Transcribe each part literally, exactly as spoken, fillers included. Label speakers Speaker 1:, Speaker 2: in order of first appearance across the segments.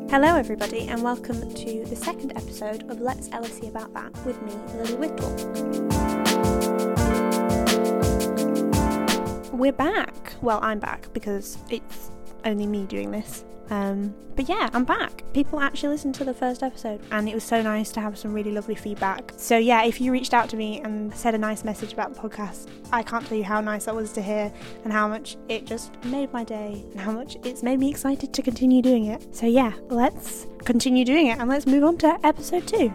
Speaker 1: Hello everybody and welcome to the second episode of Let's L S E About That with me, Lily Whittle. We're back. Well, I'm back because it's only me doing this. Um, but yeah, I'm back. People actually listened to the first episode and it was so nice to have some really lovely feedback. So yeah, if you reached out to me and said a nice message about the podcast, I can't tell you how nice that was to hear and how much it just made my day and how much it's made me excited to continue doing it. So yeah, let's continue doing it and let's move on to episode two.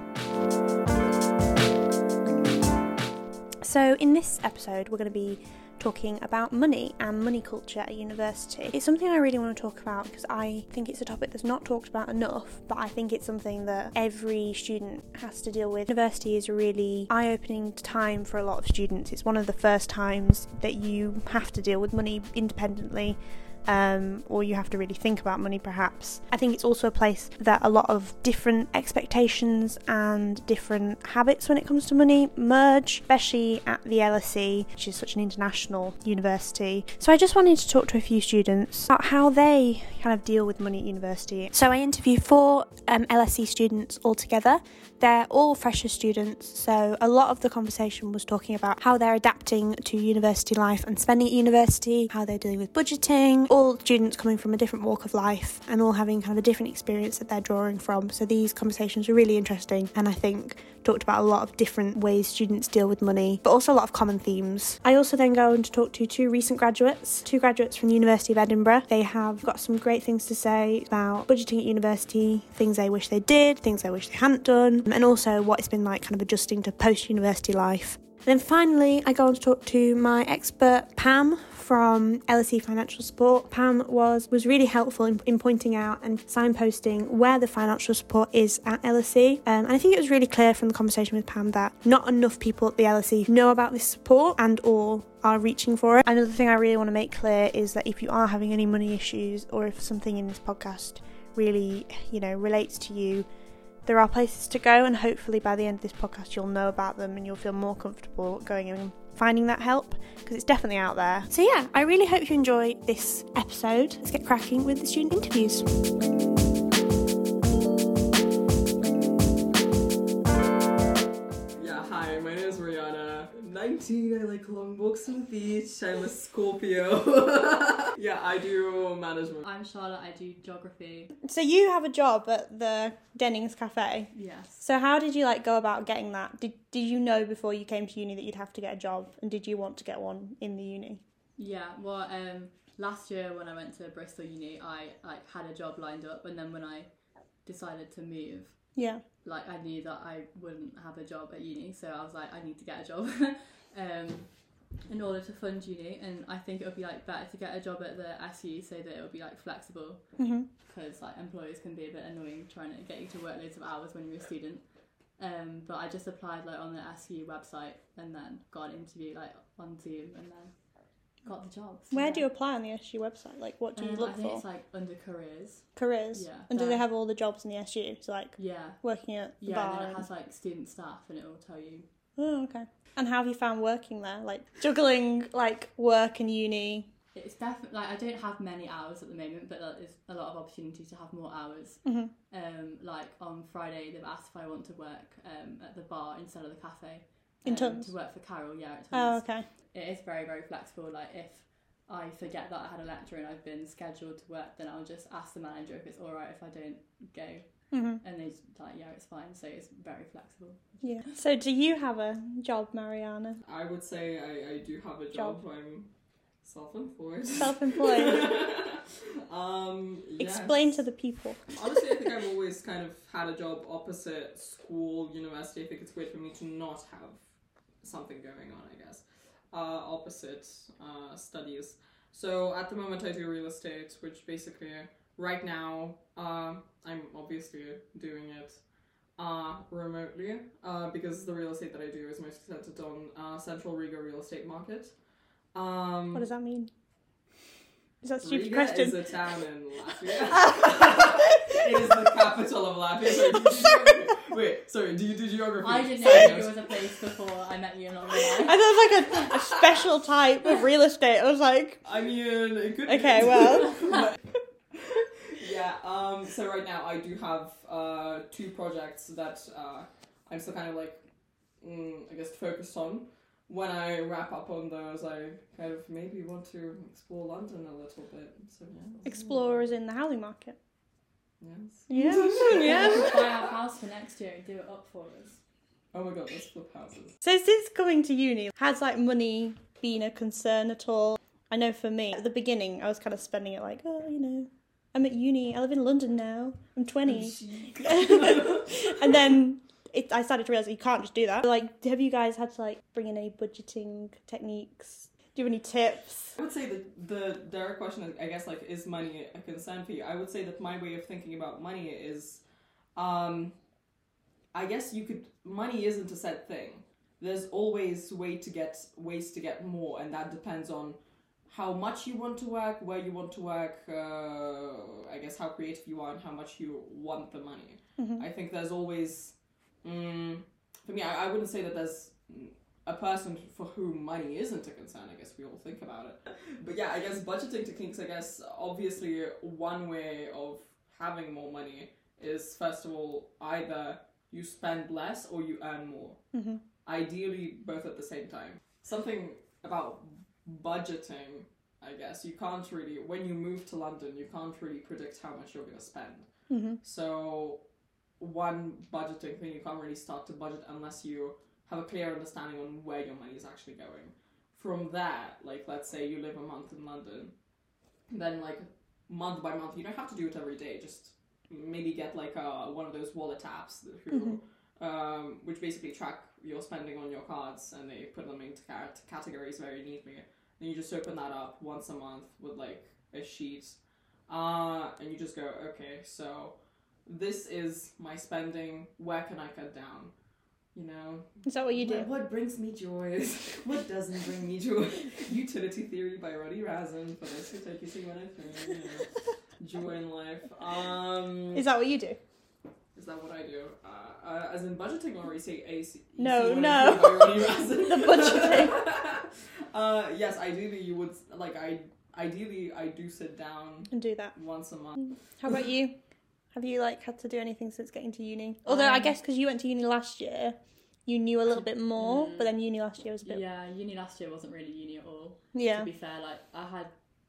Speaker 1: So in this episode, we're going to be talking about money and money culture at university. It's something I really want to talk about because I think it's a topic that's not talked about enough, but I think it's something that every student has to deal with. University is a really eye-opening time for a lot of students. It's one of the first times that you have to deal with money independently. Um, or you have to really think about money perhaps. I think it's also a place that a lot of different expectations and different habits when it comes to money merge, especially at the L S E, which is such an international university. So I just wanted to talk to a few students about how they kind of deal with money at university. So I interviewed four um, L S E students all together. They're all fresher students, so a lot of the conversation was talking about how they're adapting to university life and spending at university, how they're dealing with budgeting, all students coming from a different walk of life and all having kind of a different experience that they're drawing from. So these conversations were really interesting and I think talked about a lot of different ways students deal with money, but also a lot of common themes. I also then go on to talk to two recent graduates, two graduates from the University of Edinburgh. They have got some great things to say about budgeting at university, things they wish they did, things they wish they hadn't done, and also what it's been like kind of adjusting to post-university life. And then finally, I go on to talk to my expert, Pam, from L S E Financial Support. Pam was, was really helpful in, in pointing out and signposting where the financial support is at L S E. Um, and I think it was really clear from the conversation with Pam that not enough people at the L S E know about this support and or are reaching for it. Another thing I really want to make clear is that if you are having any money issues or if something in this podcast really, you know, relates to you, there are places to go, and hopefully by the end of this podcast you'll know about them and you'll feel more comfortable going and finding that help, because it's definitely out there. So yeah, I really hope you enjoy this episode. Let's get cracking with the student interviews.
Speaker 2: Yeah, hi, my name is Rihanna. I'm nineteen, I like long walks on the beach, I'm a Scorpio. Yeah, I do management.
Speaker 3: I'm Charlotte, I do geography.
Speaker 1: So you have a job at the Dennings Cafe?
Speaker 3: Yes.
Speaker 1: So how did you like go about getting that? Did did you know before you came to uni that you'd have to get a job, and did you want to get one in the uni?
Speaker 3: Yeah, well, um, last year when I went to Bristol Uni, I like had a job lined up, and then when I decided to move,
Speaker 1: yeah,
Speaker 3: like I knew that I wouldn't have a job at uni, so I was like, I need to get a job. um, in order to fund uni, and I think it would be like better to get a job at the S U so that it would be like flexible, because mm-hmm. like employers can be a bit annoying trying to get you to work loads of hours when you're a student. Um, but I just applied like on the S U website and then got an interview like on Zoom and then got the job. So,
Speaker 1: Where
Speaker 3: yeah.
Speaker 1: do you apply on the S U website? Like what do you
Speaker 3: um,
Speaker 1: look
Speaker 3: I think
Speaker 1: for?
Speaker 3: It's like under careers.
Speaker 1: Careers?
Speaker 3: Yeah.
Speaker 1: And do
Speaker 3: there.
Speaker 1: they have all the jobs in the S U? So like
Speaker 3: yeah.
Speaker 1: working at the
Speaker 3: yeah,
Speaker 1: bar?
Speaker 3: Yeah, and then it
Speaker 1: and...
Speaker 3: has like student staff and it will tell you.
Speaker 1: Oh, okay. And how have you found working there? Like juggling like work and uni?
Speaker 3: It's definitely like I don't have many hours at the moment, but there's a lot of opportunity to have more hours.
Speaker 1: Mm-hmm.
Speaker 3: Um, like on Friday, they've asked if I want to work um at the bar instead of the cafe. Um,
Speaker 1: In Tons?
Speaker 3: To work for Carol, yeah. At Tons.
Speaker 1: Oh, okay.
Speaker 3: It is very very flexible. Like if I forget that I had a lecture and I've been scheduled to work, then I'll just ask the manager if it's all right if I don't go.
Speaker 1: Mm-hmm.
Speaker 3: And they like, yeah, it's fine. So it's very flexible.
Speaker 1: Yeah. So do you have a job, Mariana?
Speaker 2: I would say I, I do have a job. job. I'm self-employed.
Speaker 1: Self-employed.
Speaker 2: um, yes.
Speaker 1: Explain to the people.
Speaker 2: Honestly, I think I've always kind of had a job opposite school, university. I think it's weird for me to not have something going on, I guess. Uh, opposite uh, studies. So at the moment I do real estate, which basically... Right now, uh, I'm obviously doing it uh, remotely uh, because the real estate that I do is mostly centered on uh, Central Riga real estate market. Um,
Speaker 1: what does that mean? Is that a stupid
Speaker 2: Riga
Speaker 1: question?
Speaker 2: is a town in Latvia. It is the capital of Latvia. Sorry, did you geography? Wait, sorry, do you do geography?
Speaker 3: I didn't know it was a place before I met you, not really.
Speaker 1: I thought it was like a, a special type of real estate. I was like...
Speaker 2: I mean, it could
Speaker 1: okay,
Speaker 2: be.
Speaker 1: well...
Speaker 2: Yeah, um, so right now I do have uh, two projects that uh, I'm still kind of like, mm, I guess, focused on. When I wrap up on those, I kind of maybe want to explore London a little bit. So yeah.
Speaker 1: Explorers in the housing market.
Speaker 2: Yes.
Speaker 1: Yeah, yeah.
Speaker 3: Buy our house for next year and do it up for us.
Speaker 2: Oh my god, let's flip houses.
Speaker 1: So since coming to uni, has like money been a concern at all? I know for me, at the beginning, I was kind of spending it like, oh, you know, I'm at uni, I live in London now, I'm twenty. And then it, I started to realise that you can't just do that. Like, have you guys had to like bring in any budgeting techniques? Do you have any tips?
Speaker 2: I would say that the direct question is, I guess, like, is money a concern for you? I would say that my way of thinking about money is, um, I guess you could, money isn't a set thing. There's always way to get, ways to get more, and that depends on how much you want to work, where you want to work, uh, I guess how creative you are and how much you want the money.
Speaker 1: Mm-hmm.
Speaker 2: I think there's always, mm, for me, I, I wouldn't say that there's a person for whom money isn't a concern. I guess we all think about it. But yeah, I guess budgeting techniques, I guess obviously one way of having more money is, first of all, either you spend less or you earn more.
Speaker 1: Mm-hmm.
Speaker 2: Ideally, both at the same time. Something about budgeting, I guess, you can't really, when you move to London, you can't really predict how much you're going to spend.
Speaker 1: Mm-hmm.
Speaker 2: So one budgeting thing, you can't really start to budget unless you have a clear understanding on where your money is actually going. From that, like, let's say you live a month in London, then like month by month, you don't have to do it every day, just maybe get like a, one of those wallet apps who, mm-hmm. um, which basically track your spending on your cards, and they put them into cat- categories very neatly. And you just open that up once a month with like a sheet, uh, and you just go, okay, so this is my spending, where can I cut down? You know,
Speaker 1: is that what you do?
Speaker 2: What, what brings me joy? What doesn't bring me joy? Utility Theory by Roddy Razin, for those who take you see one oh three, you know, joy in life. Um,
Speaker 1: is that what you do?
Speaker 2: Is that what I do? Uh, uh, as in budgeting, or you say A C?
Speaker 1: No, no. The budgeting.
Speaker 2: uh, yes, ideally you would, like, I ideally I do sit down
Speaker 1: and do that
Speaker 2: once a month.
Speaker 1: How about you? Have you like had to do anything since getting to uni? Although um, I guess because you went to uni last year, you knew a little bit more, mm, but then uni last year was a bit...
Speaker 3: Yeah, uni last year wasn't really uni at all.
Speaker 1: Yeah.
Speaker 3: To be fair, like, I had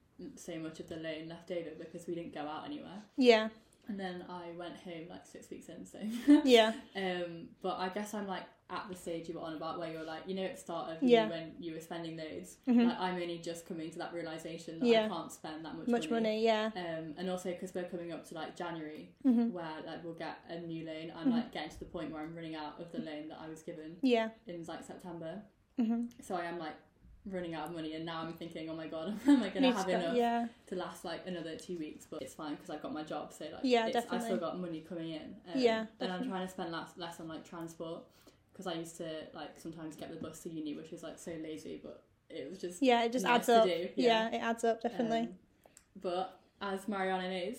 Speaker 3: so much of the loan left over because we didn't go out anywhere.
Speaker 1: Yeah.
Speaker 3: And then I went home like six weeks in, so...
Speaker 1: Yeah.
Speaker 3: Um, but I guess I'm like at the stage you were on about where you're like, you know, at the start of uni
Speaker 1: yeah.
Speaker 3: when you were spending loads,
Speaker 1: mm-hmm.
Speaker 3: like, I'm only just coming to that realisation that
Speaker 1: yeah.
Speaker 3: I can't spend that much,
Speaker 1: much
Speaker 3: money.
Speaker 1: money. Yeah.
Speaker 3: Um, and also because we're coming up to like January,
Speaker 1: mm-hmm.
Speaker 3: where like we'll get a new loan. I'm
Speaker 1: mm-hmm.
Speaker 3: like getting to the point where I'm running out of the loan that I was given.
Speaker 1: Yeah.
Speaker 3: In like September.
Speaker 1: Mm-hmm.
Speaker 3: So I am like running out of money, and now I'm thinking, oh my god, am I gonna have
Speaker 1: go,
Speaker 3: enough
Speaker 1: yeah.
Speaker 3: to last like another two weeks? But it's fine because I've got my job, so like
Speaker 1: yeah,
Speaker 3: it's,
Speaker 1: definitely.
Speaker 3: I've still got money coming in. Um,
Speaker 1: yeah,
Speaker 3: and I'm trying to spend less, less on like transport, because I used to like sometimes get the bus to uni, which is like so lazy, but it was just
Speaker 1: yeah, it just
Speaker 3: nice
Speaker 1: adds up.
Speaker 3: To do.
Speaker 1: Yeah. yeah, it adds up definitely.
Speaker 3: Um, but as Mariana knows,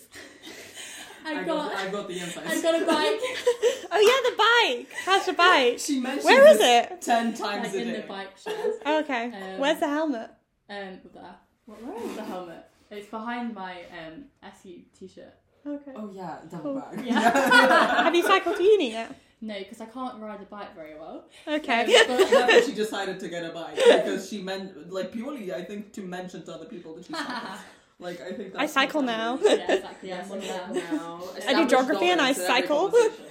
Speaker 3: I,
Speaker 2: I
Speaker 3: got,
Speaker 2: got I got the insights.
Speaker 3: I got a bike.
Speaker 1: Oh yeah, the bike. How's the bike?
Speaker 2: She mentioned
Speaker 1: Where is it?
Speaker 2: Ten times
Speaker 3: like
Speaker 2: a
Speaker 3: in
Speaker 2: day.
Speaker 3: the bike shares.
Speaker 1: Oh, okay. Um, Where's the helmet?
Speaker 3: Um, there. What, where is the helmet? It's behind my um S U t-shirt.
Speaker 1: Okay.
Speaker 2: Oh yeah, double
Speaker 1: cool.
Speaker 2: bag.
Speaker 3: Yeah.
Speaker 1: Have you cycled to uni yet?
Speaker 3: No, because I can't ride a bike very well.
Speaker 1: Okay.
Speaker 3: Um, but
Speaker 2: Then she decided to get a bike because she meant, like, purely, I think, to mention to other people that she cycles. Like, I think that's
Speaker 1: I cycle now.
Speaker 3: Yeah, exactly.
Speaker 2: Yes,
Speaker 3: I'm one of
Speaker 2: I
Speaker 3: them.
Speaker 2: now.
Speaker 1: I do geography and I cycle.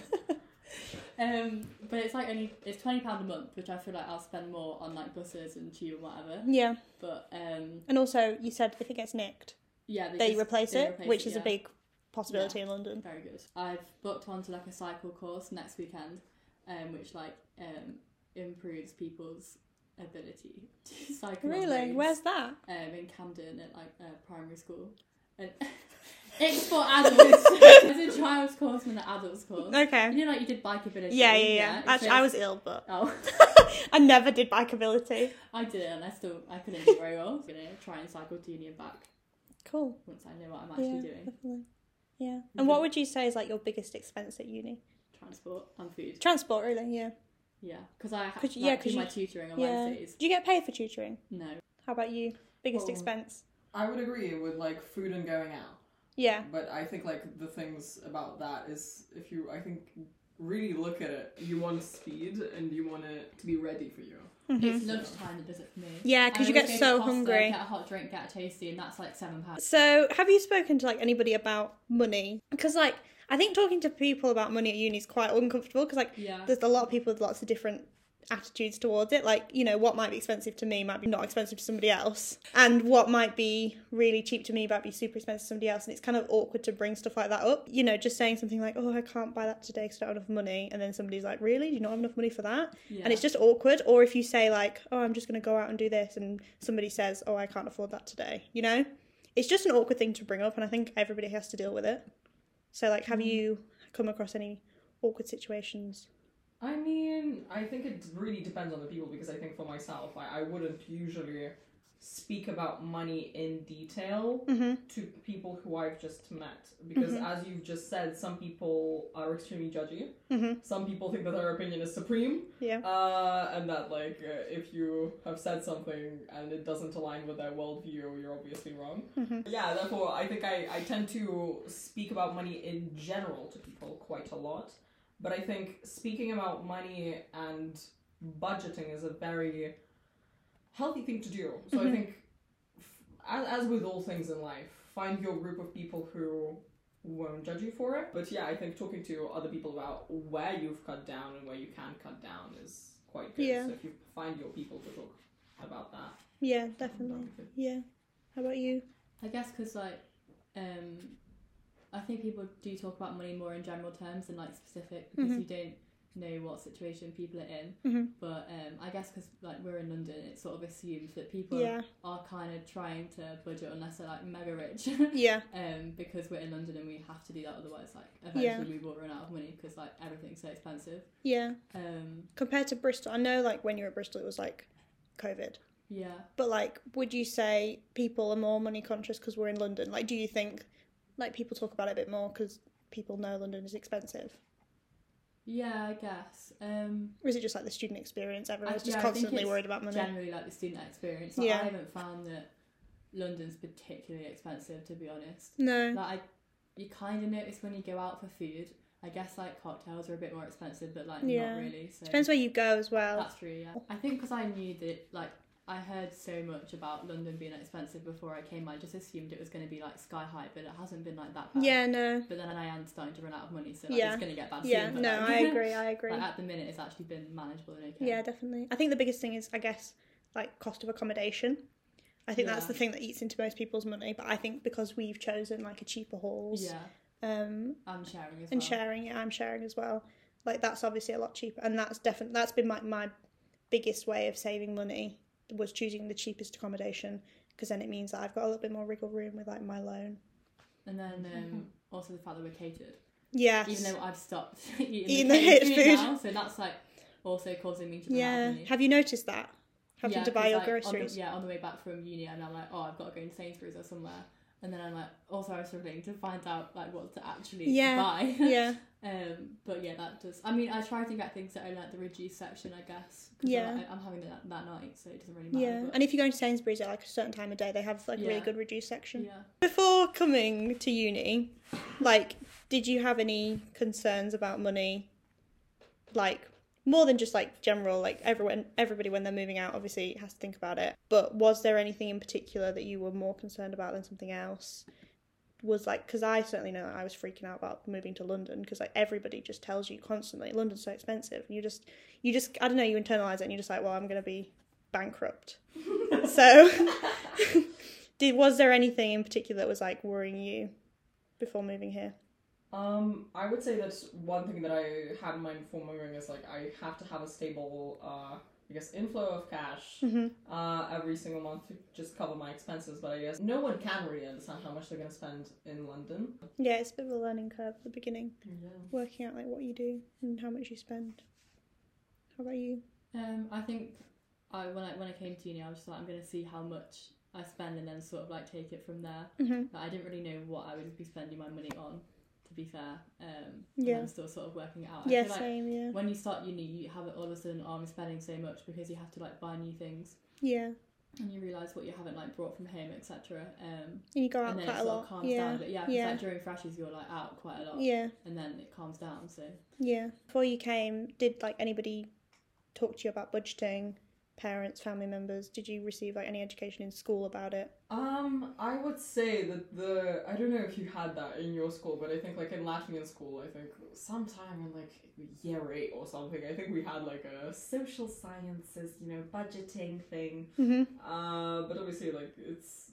Speaker 3: Um, but it's like only it's twenty pound a month, which I feel like I'll spend more on like buses and tube and whatever.
Speaker 1: Yeah.
Speaker 3: But um,
Speaker 1: and also you said if it gets nicked,
Speaker 3: yeah, they,
Speaker 1: they
Speaker 3: just,
Speaker 1: replace
Speaker 3: they
Speaker 1: it,
Speaker 3: replace
Speaker 1: which
Speaker 3: it,
Speaker 1: is
Speaker 3: yeah.
Speaker 1: a big possibility
Speaker 3: yeah.
Speaker 1: in London.
Speaker 3: Very good. I've booked onto like a cycle course next weekend, um, which like um improves people's ability to cycle.
Speaker 1: Really? Where's that?
Speaker 3: Um, in Camden at like uh, primary school. And it's for adults. It's a child's course and an adults course.
Speaker 1: Okay.
Speaker 3: You know, like you did bikeability.
Speaker 1: Yeah, yeah, yeah.
Speaker 3: yeah.
Speaker 1: Actually,
Speaker 3: so
Speaker 1: I was ill, but
Speaker 3: oh,
Speaker 1: I never did bikeability.
Speaker 3: I did it, and I still I couldn't do very well. I'm gonna try and cycle to uni and back.
Speaker 1: Cool.
Speaker 3: Once I know what I'm actually
Speaker 1: yeah,
Speaker 3: doing.
Speaker 1: Definitely. Yeah. And what would you say is like your biggest expense at uni?
Speaker 3: Transport and food.
Speaker 1: Transport, really? Yeah.
Speaker 3: Yeah, because I ha-
Speaker 1: Could you-
Speaker 3: like,
Speaker 1: yeah, 'cause
Speaker 3: do
Speaker 1: you-
Speaker 3: my tutoring on
Speaker 1: Yeah.
Speaker 3: Wednesdays.
Speaker 1: Do you get paid for tutoring?
Speaker 3: No.
Speaker 1: How about you? Biggest
Speaker 2: Well,
Speaker 1: expense?
Speaker 2: I would agree with, like, food and going out.
Speaker 1: Yeah.
Speaker 2: But I think like the things about that is if you I think really look at it, you want speed and you want it to be ready for you.
Speaker 1: Mm-hmm.
Speaker 3: It's lunchtime that does it for me.
Speaker 1: Yeah, because you get so hungry.
Speaker 3: Get a hot drink, get a tasty, and that's like seven pounds.
Speaker 1: So, have you spoken to like anybody about money? Because like I think talking to people about money at uni is quite uncomfortable because like
Speaker 3: yeah.
Speaker 1: there's a lot of people with lots of different attitudes towards it. Like, you know, what might be expensive to me might be not expensive to somebody else, and what might be really cheap to me might be super expensive to somebody else, and it's kind of awkward to bring stuff like that up. You know, just saying something like, oh, I can't buy that today because I don't have enough money, and then somebody's like, really, do you not have enough money for that?
Speaker 3: Yeah.
Speaker 1: And it's just awkward. Or if you say like, oh, I'm just going to go out and do this, and somebody says, oh, I can't afford that today, you know, it's just an awkward thing to bring up, and I think everybody has to deal with it. So like, have mm. you come across any awkward situations?
Speaker 2: I mean, I think it really depends on the people, because I think for myself, I, I wouldn't usually speak about money in detail
Speaker 1: mm-hmm.
Speaker 2: to people who I've just met. Because
Speaker 1: mm-hmm.
Speaker 2: as you've just said, some people are extremely judgy.
Speaker 1: Mm-hmm.
Speaker 2: Some people think that their opinion is supreme.
Speaker 1: Yeah.
Speaker 2: Uh, and that, like, uh, if you have said something and it doesn't align with their worldview, you're obviously wrong.
Speaker 1: Mm-hmm.
Speaker 2: Yeah, therefore, I think I, I tend to speak about money in general to people quite a lot. But I think speaking about money and budgeting is a very healthy thing to do. So mm-hmm. I think, as, as with all things in life, find your group of people who won't judge you for it. But yeah, I think talking to other people about where you've cut down and where you can cut down is quite good.
Speaker 1: Yeah.
Speaker 2: So if you find your people to talk about that.
Speaker 1: Yeah, definitely. Yeah. How about you?
Speaker 3: I guess because, like, um... I think people do talk about money more in general terms than like specific, because
Speaker 1: mm-hmm.
Speaker 3: you don't know what situation people are in.
Speaker 1: Mm-hmm.
Speaker 3: But um, I guess because like we're in London, it's sort of assumed that people
Speaker 1: yeah.
Speaker 3: are kind of trying to budget unless they're like mega rich.
Speaker 1: yeah.
Speaker 3: Um, because we're in London and we have to do that, otherwise like eventually yeah. we will run out of money because like everything's so expensive.
Speaker 1: Yeah.
Speaker 3: Um,
Speaker 1: compared to Bristol, I know like when you were at Bristol, it was like COVID.
Speaker 3: Yeah.
Speaker 1: But like, would you say people are more money conscious because we're in London? Like, do you think? Like, people talk about it a bit more because people know London is expensive?
Speaker 3: Yeah, I guess. Um,
Speaker 1: or is it just, like, the student experience? Everyone's
Speaker 3: I,
Speaker 1: just
Speaker 3: yeah,
Speaker 1: constantly worried about money?
Speaker 3: Generally, like, the student experience. Like,
Speaker 1: yeah.
Speaker 3: I haven't found that London's particularly expensive, to be honest.
Speaker 1: No.
Speaker 3: Like, I, you kind of notice when you go out for food. I guess, like, cocktails are a bit more expensive, but, like,
Speaker 1: yeah.
Speaker 3: not really. So.
Speaker 1: Depends where you go as well.
Speaker 3: That's true, yeah. I think because I knew that, like, I heard so much about London being expensive before I came. I just assumed it was going to be like sky high, but it hasn't been like that bad.
Speaker 1: Yeah, no.
Speaker 3: But then I am starting to run out of money, so like,
Speaker 1: yeah.
Speaker 3: it's going to get bad
Speaker 1: yeah,
Speaker 3: soon.
Speaker 1: Yeah, no,
Speaker 3: like,
Speaker 1: I agree, I agree.
Speaker 3: Like, at the minute, it's actually been manageable and okay.
Speaker 1: Yeah, definitely. I think the biggest thing is, I guess, like cost of accommodation. I think
Speaker 3: yeah.
Speaker 1: that's the thing that eats into most people's money. But I think because we've chosen like a cheaper halls,
Speaker 3: yeah,
Speaker 1: um,
Speaker 3: I'm sharing as
Speaker 1: and
Speaker 3: well.
Speaker 1: sharing, yeah, I'm sharing as well. Like that's obviously a lot cheaper, and that's definitely that's been my my biggest way of saving money. Was choosing the cheapest accommodation, because then it means that I've got a little bit more wriggle room with like my loan.
Speaker 3: And then um, also the fact that we're catered.
Speaker 1: Yes.
Speaker 3: Even though I've stopped eating,
Speaker 1: eating
Speaker 3: the,
Speaker 1: the catered food,
Speaker 3: food now, so that's like also causing me to run
Speaker 1: yeah.
Speaker 3: out of money.
Speaker 1: Have you noticed that? Having
Speaker 3: yeah,
Speaker 1: to buy your
Speaker 3: like,
Speaker 1: groceries.
Speaker 3: On the, yeah, on the way back from uni, and I'm like, oh, I've got to go to Sainsbury's or somewhere. And then I'm like, also I was struggling to find out like what to actually
Speaker 1: yeah.
Speaker 3: buy.
Speaker 1: yeah.
Speaker 3: Um, but yeah, that does. I mean, I try to get things that are like the reduced section, I guess.
Speaker 1: Yeah.
Speaker 3: Like, I'm having that that night, so it doesn't really matter.
Speaker 1: Yeah,
Speaker 3: but...
Speaker 1: and if you go to Sainsbury's at like a certain time of day, they have like a
Speaker 3: yeah.
Speaker 1: really good reduced section.
Speaker 3: Yeah.
Speaker 1: Before coming to uni, like, did you have any concerns about money? Like, more than just like general, like everyone, everybody when they're moving out, obviously has to think about it. But was there anything in particular that you were more concerned about than something else? Was like, because I certainly know I was freaking out about moving to London, because like everybody just tells you constantly London's so expensive, and you just you just I don't know, you internalize it and you're just like, well, I'm gonna be bankrupt. So did was there anything in particular that was like worrying you before moving here?
Speaker 2: Um, I would say that one thing that I had in mind before moving is like I have to have a stable uh I guess inflow of cash
Speaker 1: mm-hmm.
Speaker 2: uh, every single month to just cover my expenses. But I guess no one can really understand how much they're going to spend in London.
Speaker 1: Yeah, it's a bit of a learning curve at the beginning.
Speaker 2: Yeah.
Speaker 1: Working out like what you do and how much you spend. How about you?
Speaker 3: Um, I think I when I when I came to uni, I was just like, I'm going to see how much I spend and then sort of like take it from there.
Speaker 1: Mm-hmm.
Speaker 3: But I didn't really know what I would be spending my money on, to be fair. Um,
Speaker 1: yeah.
Speaker 3: I'm still sort of working it out.
Speaker 1: Yeah,
Speaker 3: I feel like
Speaker 1: same, yeah.
Speaker 3: when you start uni, you have it all of a sudden, oh, I'm spending so much, because you have to like buy new things.
Speaker 1: Yeah.
Speaker 3: and you realise what you haven't like brought from home, et cetera. Um,
Speaker 1: and you go out
Speaker 3: and then
Speaker 1: quite
Speaker 3: it
Speaker 1: a
Speaker 3: sort
Speaker 1: lot.
Speaker 3: of calms
Speaker 1: Yeah.
Speaker 3: down a bit. Yeah, because
Speaker 1: Yeah.
Speaker 3: like during freshers you're like out quite a lot.
Speaker 1: Yeah.
Speaker 3: And then it calms down. So
Speaker 1: Yeah. Before you came, did like anybody talk to you about budgeting? Parents, family members? Did you receive like any education in school about it?
Speaker 2: Um, I would say that the I don't know if you had that in your school, but I think like in Latvian school, I think sometime in like year eight or something, I think we had like a social sciences, you know, budgeting thing.
Speaker 1: Mm-hmm.
Speaker 2: Uh, but obviously like it's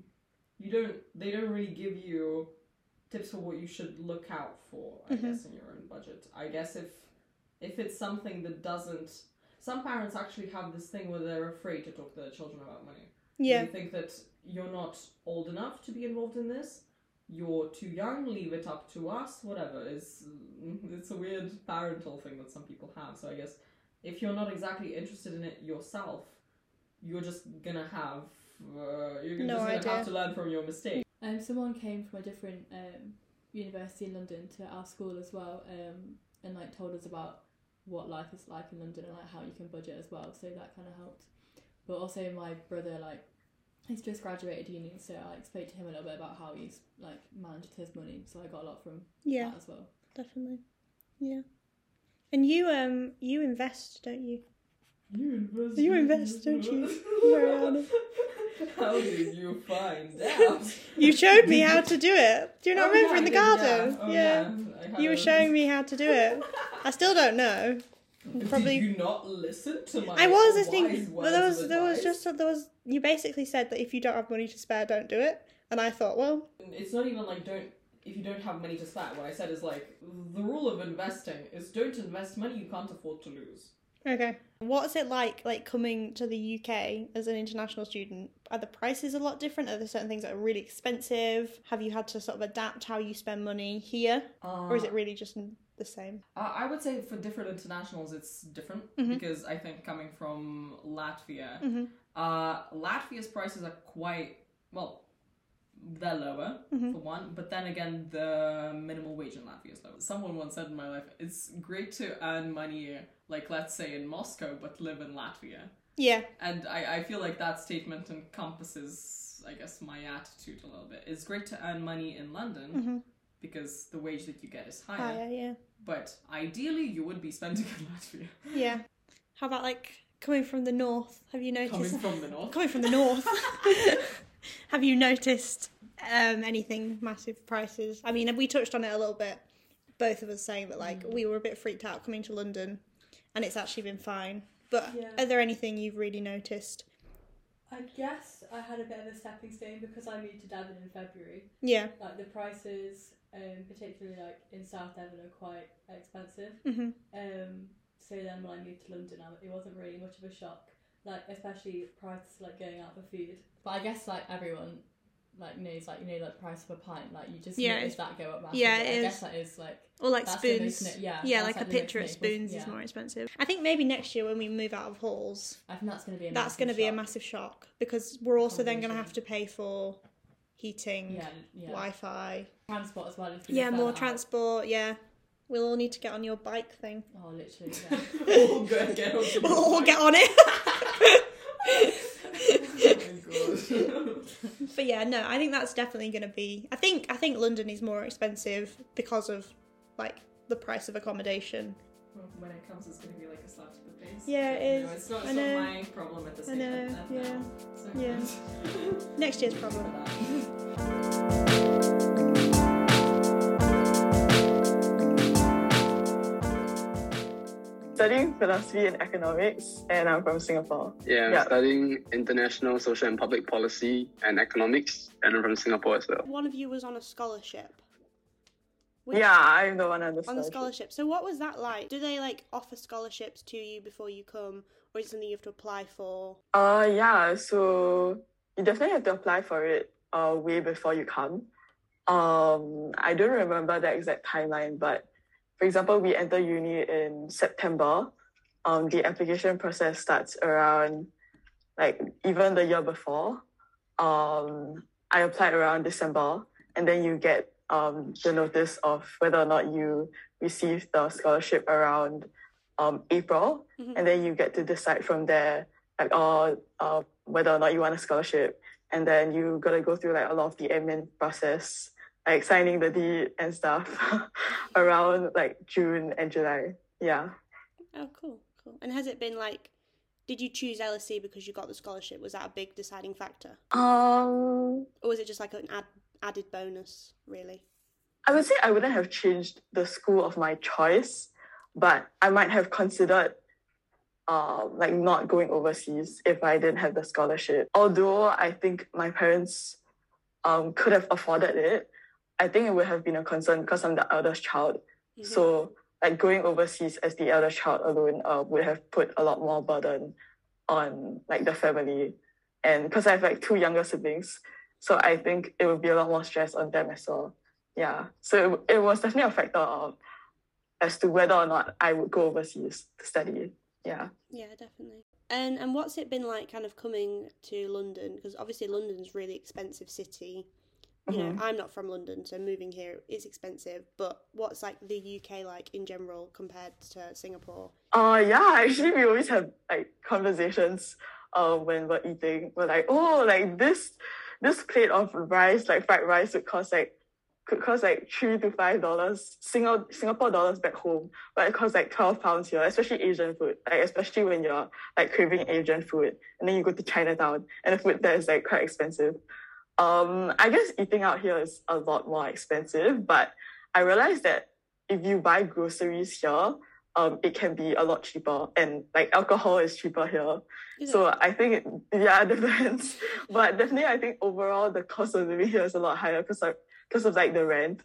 Speaker 2: you don't they don't really give you tips for what you should look out for, I
Speaker 1: Mhm.
Speaker 2: guess, in your own budget. I guess if if it's something that doesn't some parents actually have this thing where they're afraid to talk to their children about money.
Speaker 1: Yeah.
Speaker 2: They think that you're not old enough to be involved in this. You're too young. Leave it up to us. Whatever. It's it's a weird parental thing that some people have. So I guess if you're not exactly interested in it yourself, you're just gonna have uh, you're
Speaker 1: No
Speaker 2: just gonna
Speaker 1: idea.
Speaker 2: have to learn from your mistakes.
Speaker 3: Um, someone came from a different um, university in London to our school as well, um, and like told us about what life is like in London and like how you can budget as well. So that kind of helped. But also my brother, like, he's just graduated uni, so I explained to him a little bit about how he's like managed his money. So I got a lot from
Speaker 1: Yeah.
Speaker 3: that as well.
Speaker 1: Definitely. Yeah. And you um you invest, don't you?
Speaker 2: You invest.
Speaker 1: You invest, don't you, Mariana?
Speaker 2: How did you find out?
Speaker 1: You showed me how to do it. Do you not
Speaker 2: Oh,
Speaker 1: remember
Speaker 2: yeah,
Speaker 1: in the
Speaker 2: I did,
Speaker 1: garden?
Speaker 2: Yeah. Oh,
Speaker 1: yeah.
Speaker 2: yeah. I had
Speaker 1: You were
Speaker 2: a-
Speaker 1: showing me how to do it. I still don't know. Probably.
Speaker 2: Did you not listen to my
Speaker 1: I was
Speaker 2: wise
Speaker 1: listening, but
Speaker 2: words
Speaker 1: there
Speaker 2: of
Speaker 1: was there was
Speaker 2: advice?
Speaker 1: just there was you basically said that if you don't have money to spare, don't do it. And I thought, well,
Speaker 2: It's not even like don't if you don't have money to spare. What I said is like the rule of investing is don't invest money you can't afford to lose.
Speaker 1: okay. What's it like, like coming to the U K as an international student? Are the prices a lot different? Are there certain things that are really expensive? Have you had to sort of adapt how you spend money here,
Speaker 2: Uh,
Speaker 1: or is it really just the same?
Speaker 2: Uh, I would say for different internationals it's different
Speaker 1: Mhm.
Speaker 2: because I think coming from Latvia,
Speaker 1: Mm-hmm.
Speaker 2: uh, Latvia's prices are quite well. They're lower
Speaker 1: Mhm.
Speaker 2: for one, but then again, the minimum wage in Latvia is lower. Someone once said in my life, it's great to earn money, like let's say in Moscow, but live in Latvia.
Speaker 1: Yeah.
Speaker 2: And I, I feel like that statement encompasses, I guess, my attitude a little bit. It's great to earn money in London
Speaker 1: Mm-hmm.
Speaker 2: because the wage that you get is higher,
Speaker 1: Higher, yeah.
Speaker 2: but ideally you would be spending in Latvia.
Speaker 1: Yeah. How about like coming from the north? Have you noticed?
Speaker 2: Coming from the north.
Speaker 1: Coming from the north. Have you noticed um, anything massive prices? I mean, we touched on it a little bit. Both of us saying that like
Speaker 3: Mm.
Speaker 1: we were a bit freaked out coming to London, and it's actually been fine. But
Speaker 3: Yeah.
Speaker 1: are there anything you've really noticed?
Speaker 3: I guess I had a bit of a stepping stone because I moved to Devon in February.
Speaker 1: Yeah.
Speaker 3: Like the prices, um, particularly like in South Devon, are quite expensive.
Speaker 1: Mhm.
Speaker 3: Um, so then when I moved to London, I, it wasn't really much of a shock. Like especially prices like going out for food. But I guess like everyone like knows like you know like price of a pint. Like you just
Speaker 1: Yeah,
Speaker 3: notice
Speaker 1: it's-
Speaker 3: that go up massively.
Speaker 1: yeah, it
Speaker 3: I
Speaker 1: is.
Speaker 3: guess that is like
Speaker 1: Or like
Speaker 3: that's the
Speaker 1: spoons.
Speaker 3: most no- yeah,
Speaker 1: yeah,
Speaker 3: that's
Speaker 1: like a
Speaker 3: the most
Speaker 1: pitcher of
Speaker 3: notable-
Speaker 1: spoons
Speaker 3: yeah.
Speaker 1: is more expensive. I think maybe next year when we move out of halls,
Speaker 3: I think that's going to be a
Speaker 1: that's
Speaker 3: massive
Speaker 1: going to be a
Speaker 3: shock.
Speaker 1: massive shock because we're also then going to
Speaker 3: Combination.
Speaker 1: have to pay for heating,
Speaker 3: Yeah, yeah.
Speaker 1: Wi-Fi.
Speaker 3: Transport as well. If you
Speaker 1: Yeah,
Speaker 3: live
Speaker 1: more
Speaker 3: further out.
Speaker 1: transport. Yeah, we'll all need to get on your bike thing.
Speaker 3: Oh, literally. Yeah.
Speaker 2: Oh, good, get on to
Speaker 1: We'll all
Speaker 2: the
Speaker 1: get on it.
Speaker 2: Oh my god.
Speaker 1: But yeah, no, I think that's definitely going to be. I think I think London is more expensive because of like the price of accommodation.
Speaker 2: Well, when it comes, it's going to be like a slap to the face.
Speaker 1: Yeah, it
Speaker 2: You know,
Speaker 1: is.
Speaker 2: it's not,
Speaker 1: I
Speaker 2: it's
Speaker 1: know.
Speaker 2: not my problem at the
Speaker 1: I
Speaker 2: same
Speaker 1: know,
Speaker 2: time.
Speaker 1: yeah.
Speaker 2: So
Speaker 1: Yeah.
Speaker 2: good.
Speaker 1: Next year's problem.
Speaker 2: For that.
Speaker 4: Studying philosophy and economics, and I'm from Singapore.
Speaker 5: Yeah, I'm
Speaker 4: Yeah.
Speaker 5: studying international social and public policy and economics, and I'm from Singapore as well.
Speaker 1: One of you was on a scholarship. Which-
Speaker 4: Yeah, I'm the one on the
Speaker 1: On the
Speaker 4: scholarship.
Speaker 1: scholarship. So what was that like? Do they like offer scholarships to you before you come, or is it something you have to apply for?
Speaker 4: Uh, yeah, so you definitely have to apply for it uh, way before you come. Um, I don't remember the exact timeline, but for example, we enter uni in September. Um, the application process starts around like even the year before. Um, I applied around December, and then you get um, the notice of whether or not you receive the scholarship around um, April,
Speaker 1: Mhm.
Speaker 4: and then you get to decide from there like, oh, uh, whether or not you want a scholarship. And then you got to go through like a lot of the admin process, like signing the deed and stuff around like June and July. Yeah.
Speaker 1: Oh, cool, cool. And has it been like, did you choose L S E because you got the scholarship? Was that a big deciding factor?
Speaker 4: Um,
Speaker 1: Or was it just like an ad- added bonus, really?
Speaker 4: I would say I wouldn't have changed the school of my choice, but I might have considered um, like not going overseas if I didn't have the scholarship. Although I think my parents um, could have afforded it, I think it would have been a concern because I'm the eldest child. Mm-hmm. So like going overseas as the eldest child alone uh, would have put a lot more burden on like the family. And because I have like two younger siblings, so I think it would be a lot more stress on them as well. Yeah, so it, it was definitely a factor of as to whether or not I would go overseas to study. Yeah.
Speaker 1: Yeah, definitely. And and what's it been like kind of coming to London? Because obviously London's a really expensive city. You mm-hmm. know, I'm not from London, so moving here is expensive. But what's like the U K like in general compared to Singapore?
Speaker 4: Uh, yeah, actually we always have like conversations uh, when we're eating. We're like, oh, like this this plate of rice, like fried rice would cost like could cost like three to five dollars Single Singapore dollars back home, but it costs like twelve pounds here, especially Asian food. Like especially when you're like craving Asian food, and then you go to Chinatown, and the food there is like quite expensive. Um, I guess eating out here is a lot more expensive, but I realized that if you buy groceries here, um, it can be a lot cheaper, and like alcohol is cheaper here. Is so it? I think it, yeah, it depends, but definitely I think overall the cost of living here is a lot higher because like. because of like the rent,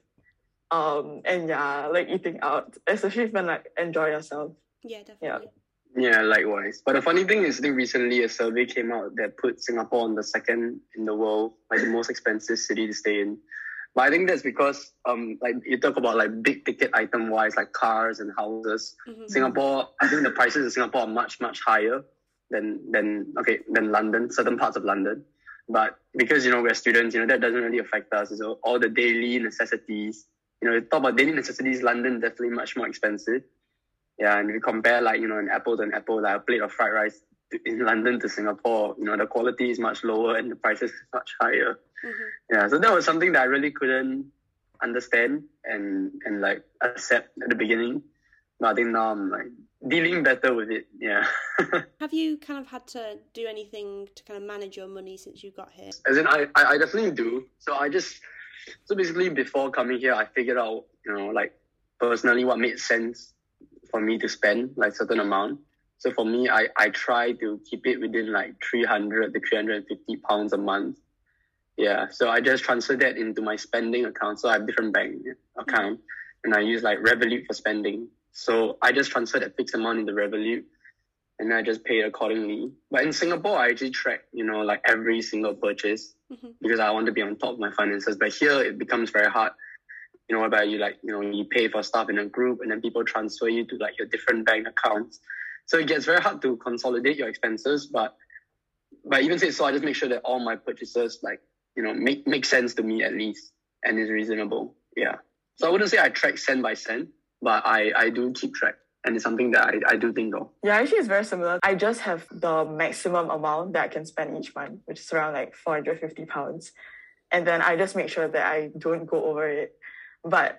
Speaker 4: um, and yeah, like eating out, especially if you like enjoy yourself.
Speaker 1: Yeah, definitely.
Speaker 5: Yeah. yeah, likewise. But the funny thing is, I think recently a survey came out that put Singapore on the second in the world, like the most expensive city to stay in. But I think that's because, um, like you talk about like big ticket item wise, like cars and houses. Mm-hmm. Singapore, I think the prices in Singapore are much much higher than than okay than London, certain parts of London. But because, you know, we're students, you know, that doesn't really affect us. So all the daily necessities, you know, talk about daily necessities, London definitely much more expensive. Yeah, and if you compare like, you know, an apple to an apple, like a plate of fried rice in London to Singapore, you know, the quality is much lower and the prices is much higher. Mm-hmm. Yeah, so that was something that I really couldn't understand and, and like accept at the beginning. But I think now I'm like dealing better with it, yeah.
Speaker 1: Have you kind of had to do anything to kind of manage your money since you got here?
Speaker 5: As in, I, I, I definitely do. So I just, so basically before coming here, I figured out, you know, like personally what made sense for me to spend, like certain amount. So for me, I, I try to keep it within like three hundred to three hundred fifty pounds a month. Yeah, so I just transfer that into my spending account. So I have different bank account and I use like Revolut for spending. So I just transfer that fixed amount in the Revolut and I just pay accordingly. But in Singapore, I actually track, you know, like every single purchase mm-hmm. because I want to be on top of my finances. But here it becomes very hard, you know, whereby you like, you know, you pay for stuff in a group and then people transfer you to like your different bank accounts. So it gets very hard to consolidate your expenses. But but even so, I just make sure that all my purchases like, you know, make, make sense to me at least and is reasonable. Yeah. So I wouldn't say I track cent by cent. But I, I do keep track, and it's something that I, I do think of.
Speaker 4: Yeah, actually it's very similar. I just have the maximum amount that I can spend each month, which is around like four hundred fifty pounds. And then I just make sure that I don't go over it. But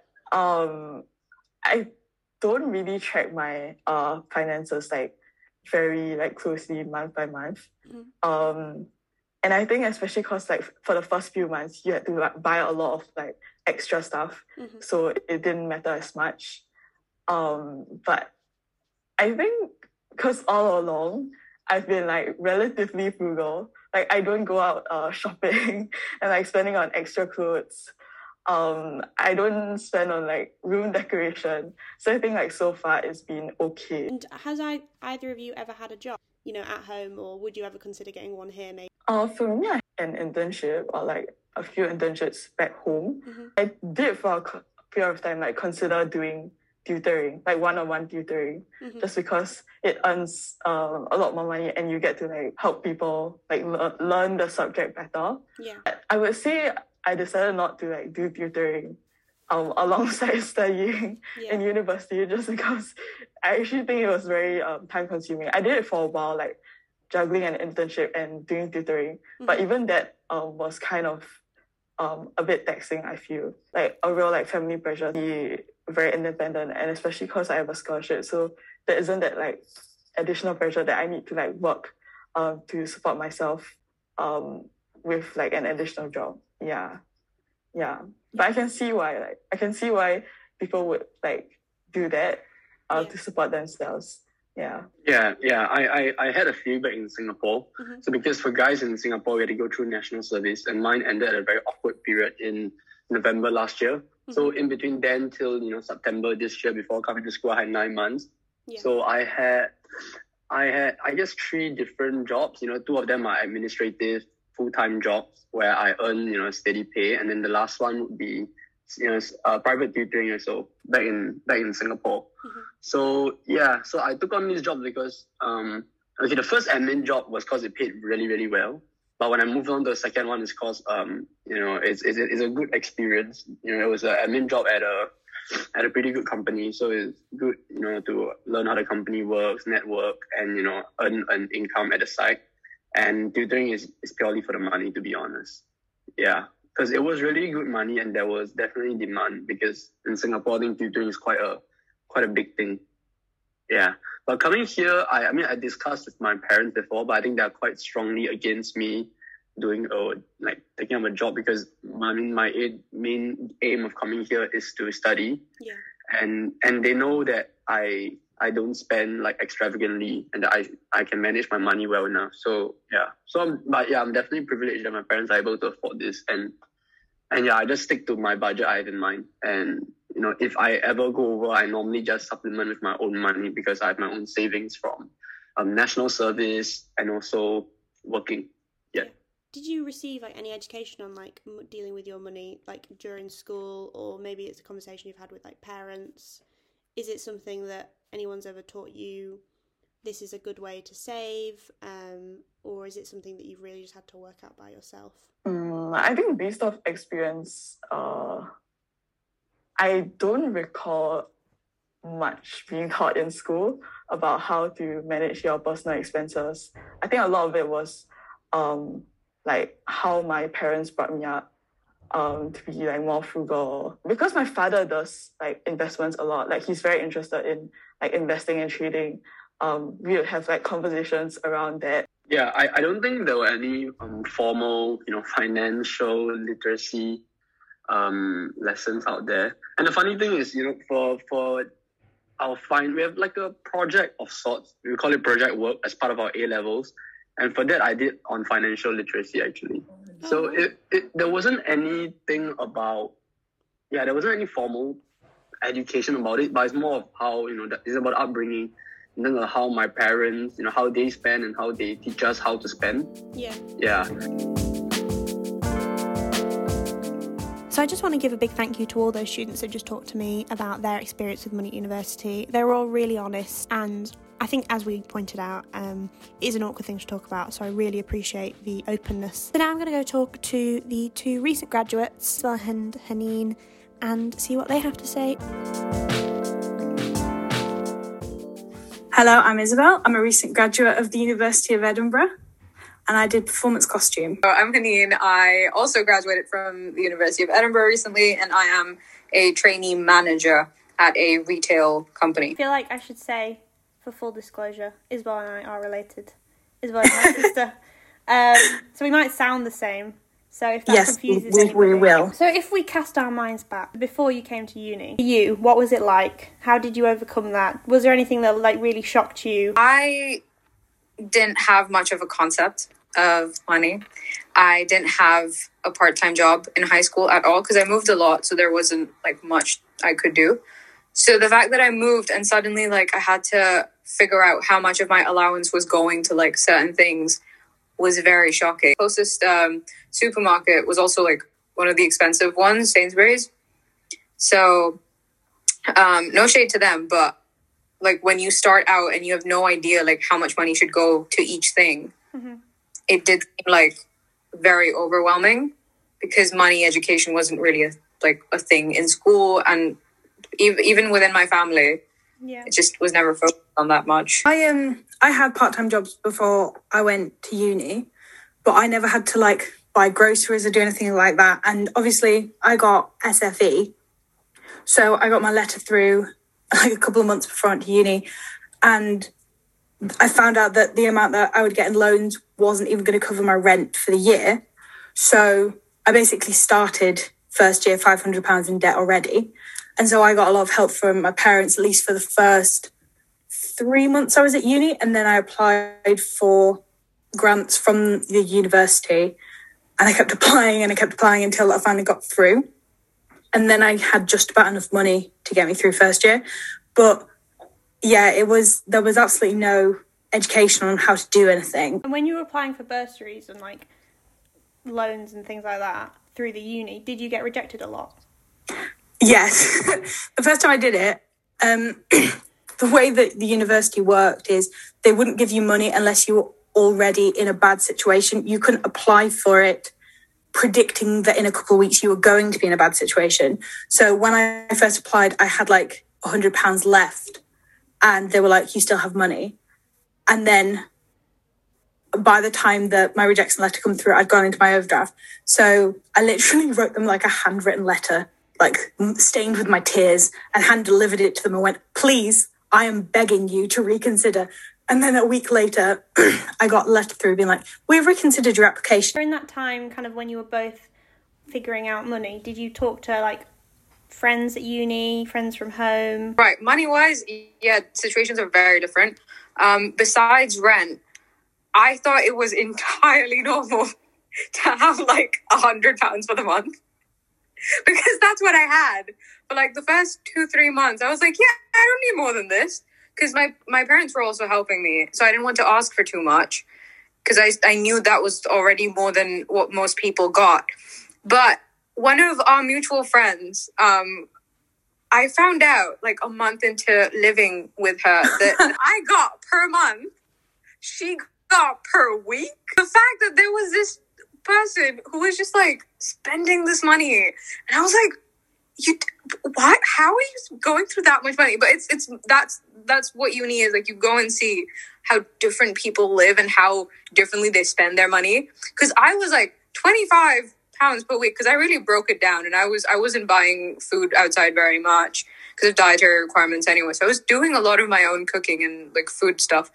Speaker 4: um, I don't really track my uh finances like very like closely month by month. Mm-hmm. Um, and I think especially because like for the first few months, you had to like buy a lot of like extra stuff. Mm-hmm. So it didn't matter as much. Um, but I think because all along I've been like relatively frugal. Like I don't go out uh, shopping and like spending on extra clothes. Um, I don't spend on like room decoration. So I think like so far it's been okay.
Speaker 1: And has I either of you ever had a job, you know, at home, or would you ever consider getting one here maybe?
Speaker 4: Uh, for me, I had an internship or like a few internships back home. Mm-hmm. I did for a period of time like consider doing tutoring, like one-on-one tutoring, mm-hmm. just because it earns um, a lot more money and you get to like help people like le- learn the subject better.
Speaker 1: Yeah,
Speaker 4: I would say I decided not to like do tutoring um alongside studying yeah. in university just because I actually think it was very um time consuming. I did it for a while, like juggling an internship and doing tutoring. Mm-hmm. But even that um, was kind of um, a bit taxing, I feel. Like a real like family pressure to be very independent, and especially because I have a scholarship. So there isn't that like additional pressure that I need to like work um, to support myself um, with like an additional job. Yeah. Yeah. But I can see why, like, I can see why people would like do that uh, yeah. to support themselves. Yeah.
Speaker 5: Yeah, yeah. I, I, I had a few back in Singapore.
Speaker 1: Mm-hmm.
Speaker 5: So because for guys in Singapore, we had to go through national service, and mine ended at a very awkward period in November last year. Mm-hmm. So in between then till, you know, September this year before coming to school, I had nine months. Yeah. So I had, I had, I guess three different jobs. You know, two of them are administrative full-time jobs where I earn, you know, steady pay. And then the last one would be, you know, uh, private tutoring or so back in, back in Singapore.
Speaker 1: Mm-hmm.
Speaker 5: So yeah, so I took on this job because, um, okay, the first admin job was because it paid really, really well. But when I moved on to the second one, it's because, um, you know, it's, it's, it's a good experience. You know, it was an admin job at a, at a pretty good company. So it's good, you know, to learn how the company works, network, and, you know, earn an income at the side. And tutoring is, is purely for the money, to be honest. Yeah, because it was really good money, and there was definitely demand, because in Singapore, I think tutoring is quite a quite a big thing. Yeah, but coming here, I, I mean, I discussed with my parents before, but I think they're quite strongly against me doing a, like taking up a job, because I mean, my aim, main aim of coming here is to study.
Speaker 1: Yeah.
Speaker 5: And and they know that I I don't spend like extravagantly, and that I, I can manage my money well enough. So yeah, so I'm, but yeah, I'm definitely privileged that my parents are able to afford this, and and yeah, I just stick to my budget I have in mind. And you know, if I ever go over, I normally just supplement with my own money, because I have my own savings from um, national service and also working. Yeah.
Speaker 1: Did you receive like any education on like m- dealing with your money like during school, or maybe it's a conversation you've had with like parents? Is it something that anyone's ever taught you, this is a good way to save, um, or is it something that you've really just had to work out by yourself?
Speaker 4: Um, I think based off experience, uh, I don't recall much being taught in school about how to manage your personal expenses. I think a lot of it was um, like how my parents brought me up. Um, to be like more frugal, because my father does like investments a lot. Like he's very interested in like investing and trading. Um, we would have like conversations around that.
Speaker 5: Yeah, I, I don't think there were any um, formal, you know, financial literacy um, lessons out there. And the funny thing is, you know, for for our fine, we have like a project of sorts. We call it project work as part of our A levels. And for that, I did on financial literacy, actually. Oh. So it, it there wasn't anything about, yeah, there wasn't any formal education about it, but it's more of how, you know, that it's about upbringing, and then how my parents, you know, how they spend and how they teach us how to spend.
Speaker 1: Yeah.
Speaker 5: Yeah.
Speaker 1: So I just want to give a big thank you to all those students that just talked to me about their experience with money at university. They were all really honest, and I think, as we pointed out, um, it is an awkward thing to talk about, so I really appreciate the openness. So now I'm going to go talk to the two recent graduates, Isabel and Haneen, and see what they have to say.
Speaker 6: Hello, I'm Isabel. I'm a recent graduate of the University of Edinburgh, and I did performance costume.
Speaker 7: I'm Haneen. I also graduated from the University of Edinburgh recently, and I am a trainee manager at a retail company.
Speaker 1: I feel like I should say, for full disclosure, Isabel and I are related. Isabel is my sister. Um, so we might sound the same. So if that
Speaker 6: yes,
Speaker 1: confuses
Speaker 6: we,
Speaker 1: anybody.
Speaker 6: we will.
Speaker 1: So if we cast our minds back, before you came to uni, you, what was it like? How did you overcome that? Was there anything that like really shocked you?
Speaker 7: I didn't have much of a concept of money. I didn't have a part-time job in high school at all, because I moved a lot, so there wasn't like much I could do. So the fact that I moved and suddenly like I had to figure out how much of my allowance was going to like certain things was very shocking. Closest um, supermarket was also like one of the expensive ones, Sainsbury's. So um, no shade to them, but like when you start out and you have no idea like how much money should go to each thing, mm-hmm. it did seem like very overwhelming, because money education wasn't really a, like a thing in school, and even within my family,
Speaker 1: Yeah.
Speaker 7: It just was never focused on that much.
Speaker 6: I um I had part-time jobs before I went to uni, but I never had to like buy groceries or do anything like that. And obviously I got S F E, so I got my letter through like a couple of months before I went to uni, and I found out that the amount that I would get in loans wasn't even going to cover my rent for the year. So I basically started first year five hundred pounds in debt already. And so I got a lot of help from my parents, at least for the first three months I was at uni. And then I applied for grants from the university, and I kept applying and I kept applying until I finally got through. And then I had just about enough money to get me through first year. But yeah, it was, there was absolutely no education on how to do anything.
Speaker 1: And when you were applying for bursaries and like loans and things like that through the uni, did you get rejected a lot?
Speaker 6: Yes. The first time I did it, um, the way that the university worked is they wouldn't give you money unless you were already in a bad situation. You couldn't apply for it predicting that in a couple of weeks you were going to be in a bad situation. So when I first applied, I had like one hundred pounds left, and they were like, you still have money. And then by the time that my rejection letter come through, I'd gone into my overdraft. So I literally wrote them like a handwritten letter, like stained with my tears, and hand delivered it to them and went, please, I am begging you to reconsider. And then a week later, I got a letter through being like, we've reconsidered your application.
Speaker 1: During that time, kind of when you were both figuring out money, did you talk to like friends at uni, friends from home?
Speaker 7: Right, money-wise, yeah, situations are very different. Um, besides rent, I thought it was entirely normal to have like a hundred pounds for the month. Because that's what I had for like the first two, three months. I was like, yeah, I don't need more than this. Because my, my parents were also helping me. So I didn't want to ask for too much. Because I, I knew that was already more than what most people got. But one of our mutual friends, um, I found out like a month into living with her that I got per month, she got per week. The fact that there was this person who was just like spending this money, and I was like, you what how are you going through that much money? But it's it's that's that's what uni is. Like, you go and see how different people live and how differently they spend their money. Because I was like twenty-five pounds per week, because I really broke it down, and I was I wasn't buying food outside very much because of dietary requirements anyway. So I was doing a lot of my own cooking and like food stuff.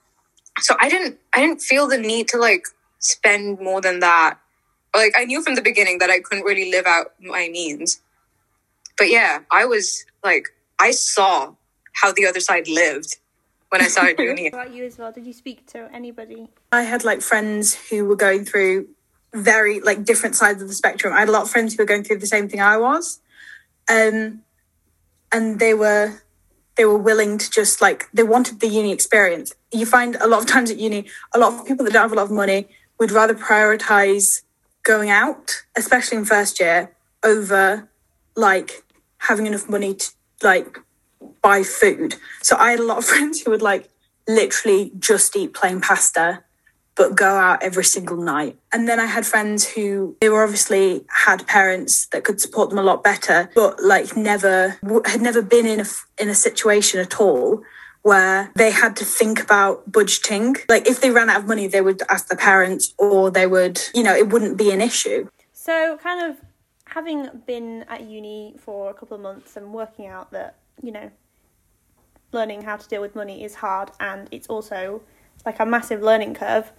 Speaker 7: So I didn't I didn't feel the need to like spend more than that. Like, I knew from the beginning that I couldn't really live out my means. But yeah, I was like, I saw how the other side lived when I started doing it.
Speaker 1: What about you as well? Did you speak to anybody?
Speaker 6: I had like friends who were going through very like different sides of the spectrum. I had a lot of friends who were going through the same thing I was. Um, and they were they were willing to just like, they wanted the uni experience. You find a lot of times at uni, a lot of people that don't have a lot of money would rather prioritize going out, especially in first year, over like having enough money to like buy food. So I had a lot of friends who would like literally just eat plain pasta but go out every single night. And then I had friends who, they were obviously had parents that could support them a lot better, but like never had never been in a in a situation at all where they had to think about budgeting. Like, if they ran out of money, they would ask their parents, or they would, you know, it wouldn't be an issue.
Speaker 1: So kind of having been at uni for a couple of months and working out that, you know, learning how to deal with money is hard, and it's also like a massive learning curve.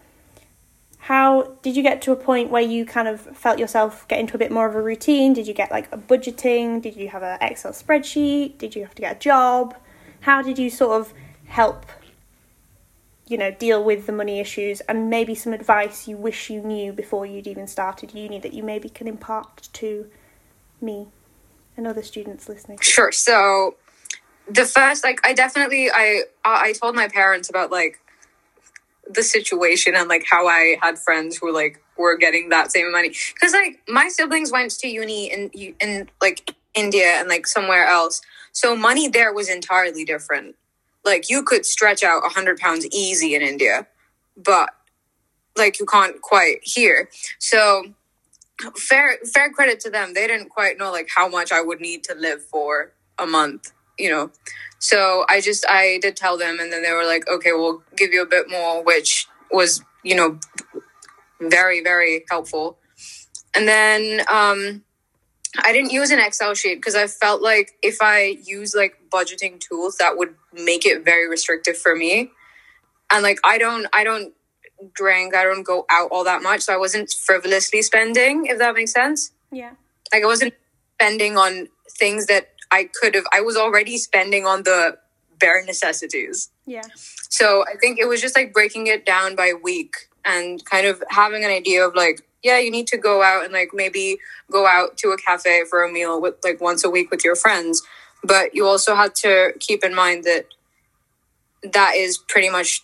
Speaker 1: How did you get to a point where you kind of felt yourself get into a bit more of a routine? Did you get like a budgeting? Did you have an Excel spreadsheet? Did you have to get a job? How did you sort of help, you know, deal with the money issues, and maybe some advice you wish you knew before you'd even started uni that you maybe can impart to me and other students listening?
Speaker 7: Sure. So the first, like, I definitely, I, I told my parents about like the situation and like how I had friends who like were getting that same money, because like my siblings went to uni in in like India and like somewhere else, so money there was entirely different. Like, you could stretch out a hundred pounds easy in India, but like you can't quite here. So fair fair credit to them, they didn't quite know like how much I would need to live for a month you know. So I just, I did tell them, and then they were like, okay, we'll give you a bit more, which was, you know, very, very helpful. And then um, I didn't use an Excel sheet because I felt like if I use like budgeting tools, that would make it very restrictive for me. And like, I don't, I don't drink, I don't go out all that much. So I wasn't frivolously spending, if that makes sense.
Speaker 1: Yeah.
Speaker 7: Like I wasn't spending on things that I could have, I was already spending on the bare necessities.
Speaker 1: Yeah.
Speaker 7: So I think it was just like breaking it down by week and kind of having an idea of like, yeah, you need to go out and like maybe go out to a cafe for a meal with like once a week with your friends. But you also had to keep in mind that that is pretty much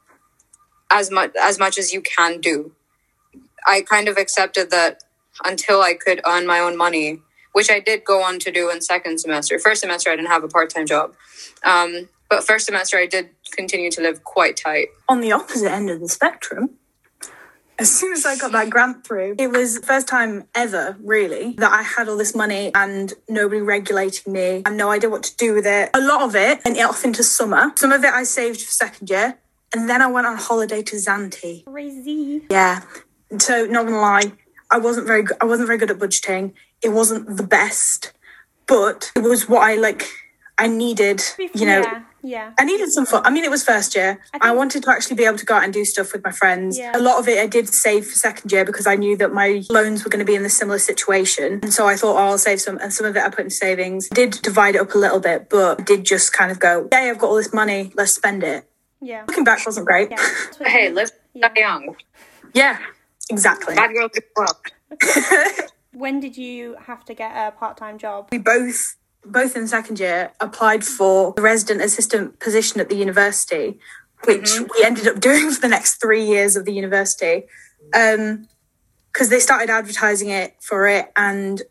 Speaker 7: as much as much as you can do. I kind of accepted that until I could earn my own money, which I did go on to do in second semester. First semester, I didn't have a part-time job. Um, but first semester, I did continue to live quite tight.
Speaker 6: On the opposite end of the spectrum, as soon as I got that grant through, it was the first time ever, really, that I had all this money and nobody regulating me and no idea what to do with it. A lot of it went off into summer. Some of it I saved for second year. And then I went on holiday to Zante.
Speaker 1: Crazy.
Speaker 6: Yeah. So not gonna lie, I wasn't very good. I wasn't very good at budgeting. It wasn't the best, but it was what I like. I needed, you know.
Speaker 1: Yeah. Yeah.
Speaker 6: I needed some fun. I mean, it was first year. I, think, I wanted to actually be able to go out and do stuff with my friends.
Speaker 1: Yeah.
Speaker 6: A lot of it I did save for second year because I knew that my loans were going to be in a similar situation. And so I thought, oh, I'll save some. And some of it I put into savings. I did divide it up a little bit, but I did just kind of go, yeah, I've got all this money. Let's spend it.
Speaker 1: Yeah.
Speaker 6: Looking back wasn't great.
Speaker 1: Yeah.
Speaker 7: Hey, live
Speaker 1: yeah.
Speaker 7: young.
Speaker 6: Yeah, exactly.
Speaker 7: Bad girls do well.
Speaker 1: When did you have to get a part-time job?
Speaker 6: We both, both in second year, applied for the resident assistant position at the university, which mm-hmm. we ended up doing for the next three years of the university, um, because they started advertising it for it, and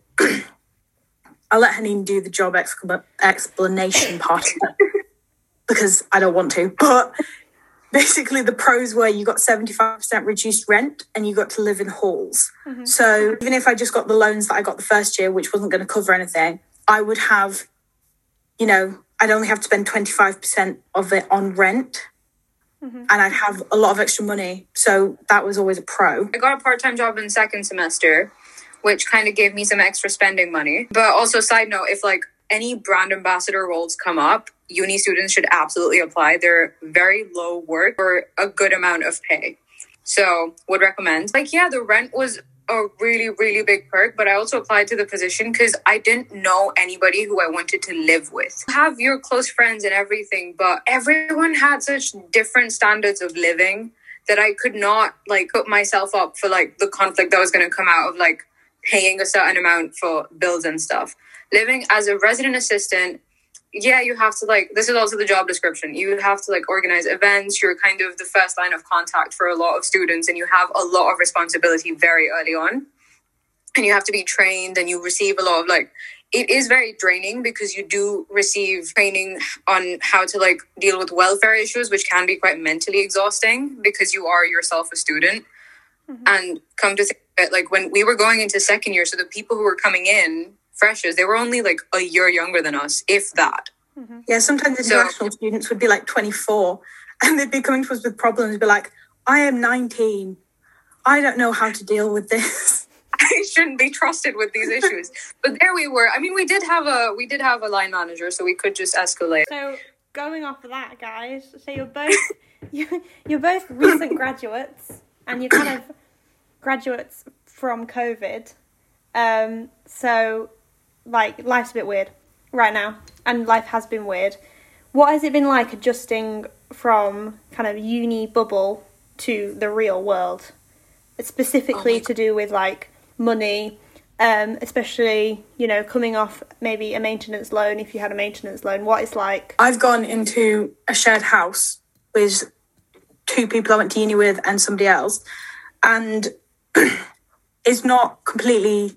Speaker 6: I'll let Haneen do the job expl- explanation part of it because I don't want to, but basically the pros were you got seventy-five percent reduced rent and you got to live in halls. Mm-hmm. So even if I just got the loans that I got the first year, which wasn't going to cover anything, I would have, you know, I'd only have to spend twenty-five percent of it on rent. Mm-hmm. And I'd have a lot of extra money. So that was always a pro.
Speaker 7: I got a part-time job in second semester, which kind of gave me some extra spending money. But also, side note, if like any brand ambassador roles come up, uni students should absolutely apply. They're very low work for a good amount of pay. So would recommend. Like, yeah, the rent was a really, really big perk, but I also applied to the position because I didn't know anybody who I wanted to live with. Have your close friends and everything, but everyone had such different standards of living that I could not like put myself up for like the conflict that was going to come out of like paying a certain amount for bills and stuff. Living as a resident assistant, yeah, you have to like, this is also the job description. You have to like organize events. You're kind of the first line of contact for a lot of students and you have a lot of responsibility very early on. And you have to be trained and you receive a lot of like, it is very draining because you do receive training on how to like deal with welfare issues, which can be quite mentally exhausting because you are yourself a student. Mm-hmm. And come to think of it, like when we were going into second year, so the people who were coming in, freshers, they were only like a year younger than us, if that.
Speaker 6: Mm-hmm. Yeah, sometimes international so, students would be like twenty-four and they'd be coming to us with problems, be like, I am nineteen. I don't know how to deal with this.
Speaker 7: I shouldn't be trusted with these issues. But there we were. I mean, we did have a we did have a line manager, so we could just escalate.
Speaker 1: So going off of that, guys, so you're both you're, you're both recent graduates and you're kind of graduates from COVID. Um, so like life's a bit weird right now and life has been weird. What has it been like adjusting from kind of uni bubble to the real world, specifically oh to do with like money, um, especially, you know, coming off maybe a maintenance loan, if you had a maintenance loan, what it's like?
Speaker 6: I've gone into a shared house with two people I went to uni with and somebody else, and it's not completely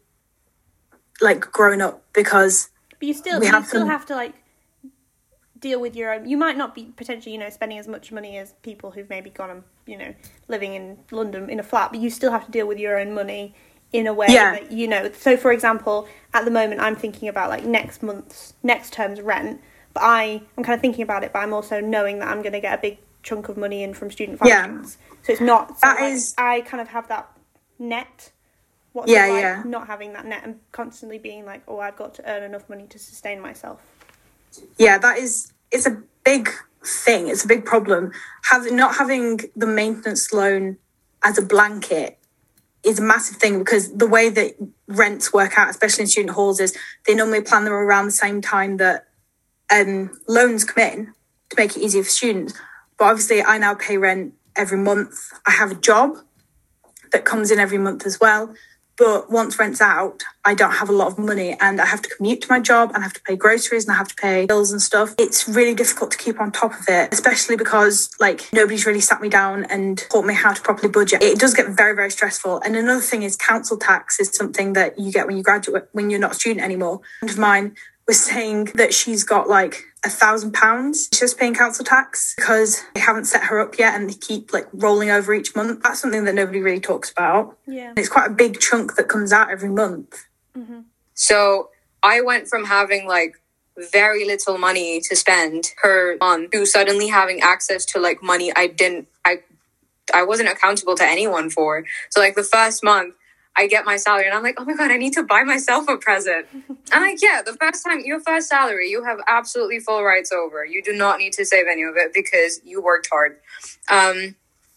Speaker 6: like grown up because
Speaker 1: but you still
Speaker 6: we
Speaker 1: you
Speaker 6: have
Speaker 1: still
Speaker 6: some...
Speaker 1: have to like deal with your own. You might not be potentially, you know, spending as much money as people who've maybe gone and, you know, living in London in a flat, but you still have to deal with your own money in a way yeah. that, you know. So for example, at the moment I'm thinking about like next month's next term's rent, But I am kind of thinking about it, but I'm also knowing that I'm going to get a big chunk of money in from student
Speaker 6: Yeah.
Speaker 1: functions. So it's not, so
Speaker 6: That
Speaker 1: like,
Speaker 6: is-
Speaker 1: I kind of have that net. What's
Speaker 6: Yeah,
Speaker 1: it like
Speaker 6: yeah.
Speaker 1: not having that net and constantly being like, oh, I've got to earn enough money to sustain myself.
Speaker 6: Yeah, that is, it's a big thing. It's a big problem. Having not having the maintenance loan as a blanket is a massive thing, because the way that rents work out, especially in student halls, is they normally plan them around the same time that um, loans come in to make it easier for students. But obviously, I now pay rent every month. I have a job that comes in every month as well. But once rent's out, I don't have a lot of money, and I have to commute to my job, and I have to pay groceries, and I have to pay bills and stuff. It's really difficult to keep on top of it, especially because like nobody's really sat me down and taught me how to properly budget. It does get very, very stressful. And another thing is council tax is something that you get when you graduate, when you're not a student anymore. A friend of mine was saying that she's got like a thousand pounds just paying council tax because they haven't set her up yet, and they keep like rolling over each month. That's something that nobody really talks about.
Speaker 1: Yeah.
Speaker 6: And it's quite a big chunk that comes out every month.
Speaker 1: Mm-hmm.
Speaker 7: So I went from having like very little money to spend per month to suddenly having access to like money I didn't, I, I wasn't accountable to anyone for. So like the first month I get my salary and I'm like, oh my God, I need to buy myself a present. And like, yeah, the first time, your first salary, you have absolutely full rights over. You do not need to save any of it because you worked hard. Um,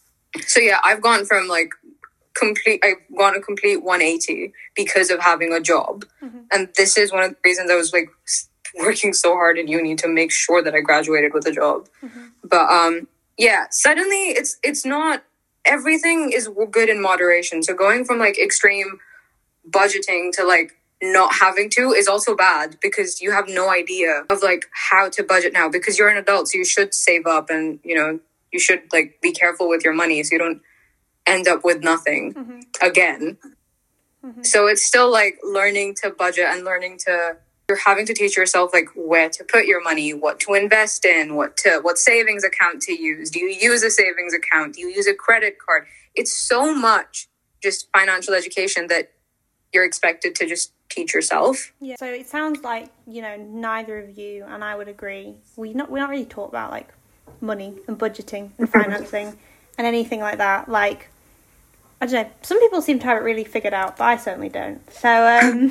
Speaker 7: so yeah, I've gone from like complete, I've gone a complete one eighty because of having a job.
Speaker 1: Mm-hmm.
Speaker 7: And this is one of the reasons I was like working so hard in uni to make sure that I graduated with a job.
Speaker 1: Mm-hmm.
Speaker 7: But um, yeah, suddenly it's it's not, everything is good in moderation. So going from like extreme budgeting to like not having to is also bad, because you have no idea of like how to budget now, because you're an adult, so you should save up, and you know, you should like be careful with your money so you don't end up with nothing
Speaker 1: Mm-hmm.
Speaker 7: again.
Speaker 1: Mm-hmm.
Speaker 7: So it's still like learning to budget and learning to, you're having to teach yourself like where to put your money, what to invest in, what to what savings account to use. Do you use a savings account? Do you use a credit card? It's so much just financial education that you're expected to just teach yourself.
Speaker 1: Yeah. So it sounds like, you know, neither of you, and I would agree, we not we not really talk about like money and budgeting and financing and anything like that. Like, I don't know, some people seem to have it really figured out, but I certainly don't. So um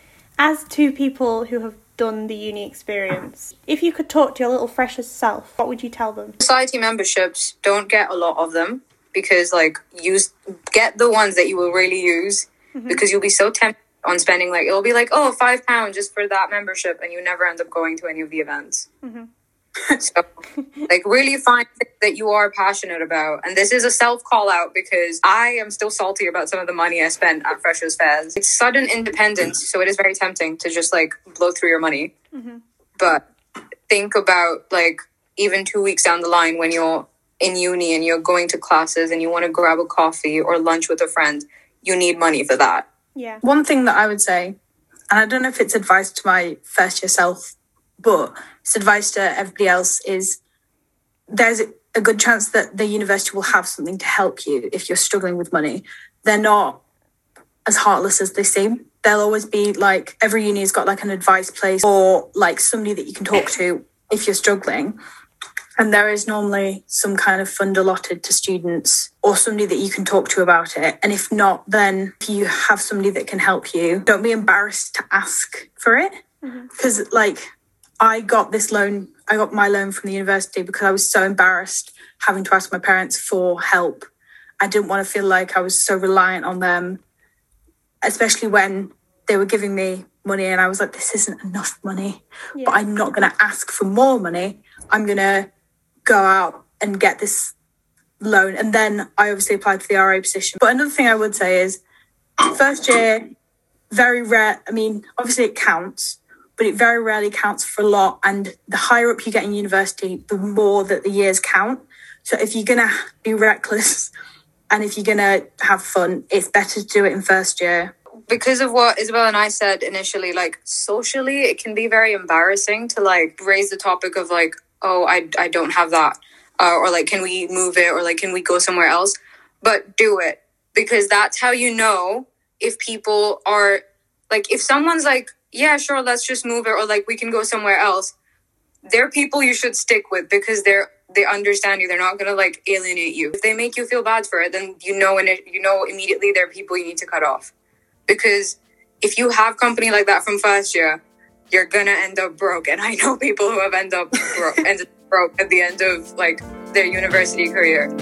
Speaker 1: as two people who have done the uni experience, if you could talk to your little fresher self, what would you tell them?
Speaker 7: Society memberships, don't get a lot of them, because like use get the ones that you will really use,
Speaker 1: Mm-hmm.
Speaker 7: because you'll be so tempted on spending like, it'll be like, oh, five pounds just for that membership, and you never end up going to any of the events.
Speaker 1: Mm-hmm.
Speaker 7: So like really find things that you are passionate about. And this is a self call out, because I am still salty about some of the money I spent at Freshers Fairs. It's sudden independence, so it is very tempting to just like blow through your money.
Speaker 1: Mm-hmm.
Speaker 7: But think about like even two weeks down the line when you're in uni and you're going to classes and you want to grab a coffee or lunch with a friend, you need money for that.
Speaker 1: Yeah.
Speaker 6: One thing that I would say, and I don't know if it's advice to my first year self, but it's advice to everybody else, is there's a good chance that the university will have something to help you if you're struggling with money. They're not as heartless as they seem. There'll always be like, every uni's got like an advice place or like somebody that you can talk to if you're struggling. And there is normally some kind of fund allotted to students or somebody that you can talk to about it. And if not, then if you have somebody that can help you, don't be embarrassed to ask for it. Because mm-hmm. like I got this loan, I got my loan from the university because I was so embarrassed having to ask my parents for help. I didn't want to feel like I was so reliant on them, especially when they were giving me money and I was like, this isn't enough money, yeah. But I'm not going to ask for more money. I'm going to go out and get this loan. And then I obviously applied for the R A position. But another thing I would say is first year, very rare. I mean, obviously it counts, but it very rarely counts for a lot. And the higher up you get in university, the more that the years count. So if you're going to be reckless and if you're going to have fun, it's better to do it in first year.
Speaker 7: Because of what Isabel and I said initially, like socially, it can be very embarrassing to like raise the topic of like, oh, I, I don't have that. Uh, or like, can we move it? Or like, can we go somewhere else? But do it, because that's how you know if people are like, if someone's like, yeah, sure, let's just move it. Or like, we can go somewhere else. they're people you should stick with because they're they understand you. They're not gonna like alienate you. If they make you feel bad for it, then you know and you know immediately they're people you need to cut off. Because if you have company like that from first year, you're gonna end up broke. And I know people who have ended up broke, ended up broke at the end of like their university career.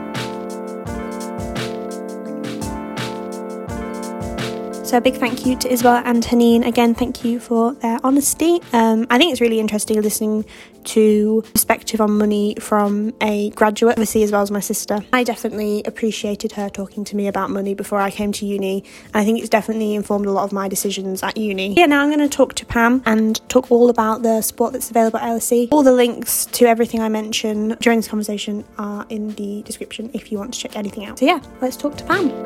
Speaker 1: So a big thank you to Isabel and Haneen. Again, thank you for their honesty. Um, I think it's really interesting listening to perspective on money from a graduate, obviously as well as my sister. I definitely appreciated her talking to me about money before I came to uni. And I think it's definitely informed a lot of my decisions at uni. Yeah, now I'm going to talk to Pam and talk all about the support that's available at L S E. All the links to everything I mention during this conversation are in the description if you want to check anything out. So yeah, let's talk to Pam.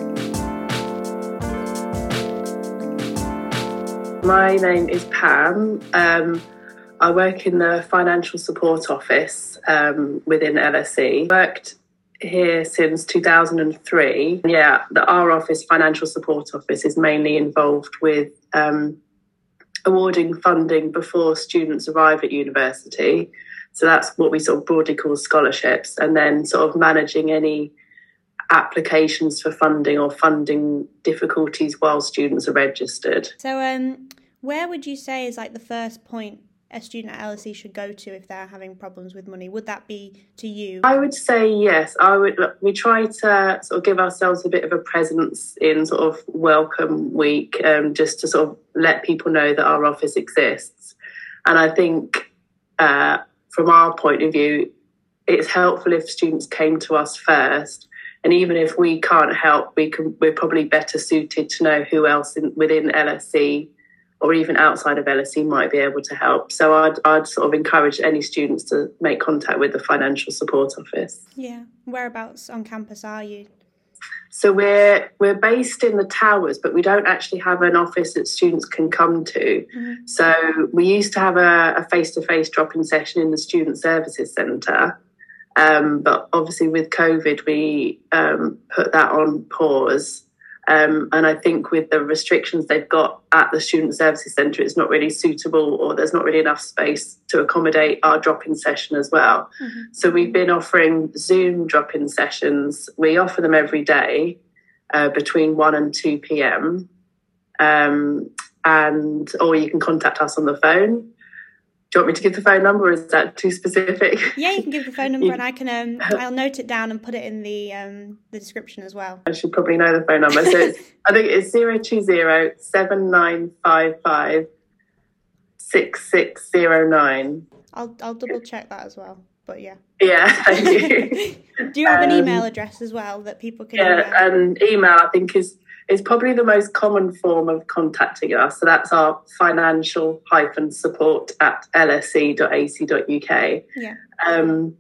Speaker 8: My name is Pam. Um, I work in the financial support office um, within L S E. Worked here since two thousand three. Yeah, the our office, financial support office, is mainly involved with um, awarding funding before students arrive at university. So that's what we sort of broadly call scholarships, and then sort of managing any applications for funding or funding difficulties while students are registered.
Speaker 1: So um, where would you say is like the first point a student at L S E should go to if they're having problems with money? Would that be to you?
Speaker 8: I would say yes. I would. Look, we try to sort of give ourselves a bit of a presence in sort of welcome week, um, just to sort of let people know that our office exists. And I think uh, from our point of view, it's helpful if students came to us first. And even if we can't help, we can, we're probably better suited to know who else in, within L S E or even outside of L S E might be able to help. So I'd, I'd sort of encourage any students to make contact with the financial support office.
Speaker 1: Yeah. Whereabouts on campus are you?
Speaker 8: So we're we're based in the Towers, but we don't actually have an office that students can come to. Mm-hmm. So we used to have a, a face-to-face drop-in session in the Student Services Centre. Um, but obviously with COVID, we um, put that on pause. Um, and I think with the restrictions they've got at the Student Services Centre, it's not really suitable, or there's not really enough space to accommodate our drop-in session as well. Mm-hmm. So we've been offering Zoom drop-in sessions. We offer them every day uh, between one and two p.m. Um, and or you can contact us on the phone. Do you want me to give the phone number, or is that too specific?
Speaker 1: Yeah, you can give the phone number, and I can um, I'll note it down and put it in the um, the description as well.
Speaker 8: I should probably know the phone number. So it's, I think it's zero two zero seven nine five five six six zero nine.
Speaker 1: I'll I'll double check that as well. But yeah.
Speaker 8: Yeah, thank you.
Speaker 1: Do you have an
Speaker 8: um,
Speaker 1: email address as well that people can?
Speaker 8: Yeah,
Speaker 1: email?
Speaker 8: and email I think is. is probably the most common form of contacting us. So that's our financial hyphen support at l s e dot a c dot u k.
Speaker 1: Yeah.
Speaker 8: Um,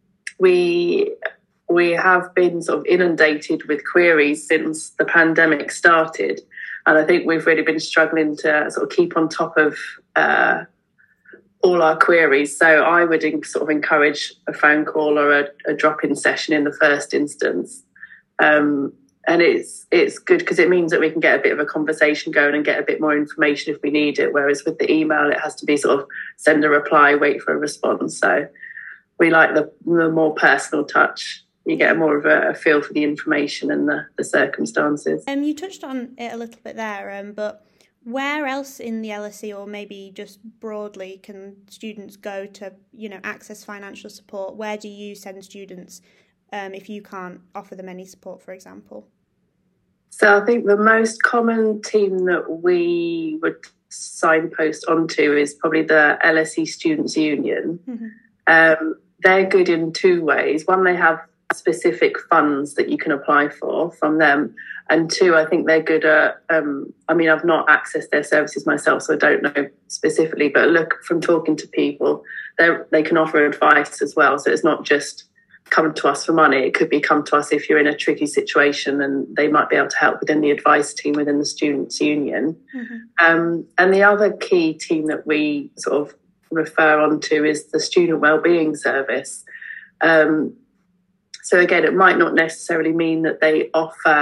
Speaker 8: we we have been sort of inundated with queries since the pandemic started. And I think we've really been struggling to sort of keep on top of uh, all our queries. So I would in, sort of encourage a phone call or a, a drop-in session in the first instance. Um, And it's it's good because it means that we can get a bit of a conversation going and get a bit more information if we need it. Whereas with the email, it has to be sort of send a reply, wait for a response. So we like the, the more personal touch. You get more of a, a feel for the information and the, the circumstances.
Speaker 1: Um, you touched on it a little bit there, um, but where else in the L S E, or maybe just broadly, can students go to, you know, access financial support? Where do you send students um, if you can't offer them any support, for example?
Speaker 8: So I think the most common team that we would signpost onto is probably the L S E Students' Union. Mm-hmm. Um, they're good in two ways. One, they have specific funds that you can apply for from them. And two, I think they're good at, um, I mean, I've not accessed their services myself, so I don't know specifically, but look, from talking to people, they can offer advice as well. So it's not just come to us for money. It could be come to us if you're in a tricky situation, and they might be able to help within the advice team within the Students' Union. Mm-hmm. Um, and the other key team that we sort of refer on to is the Student Wellbeing Service. Um, so again, it might not necessarily mean that they offer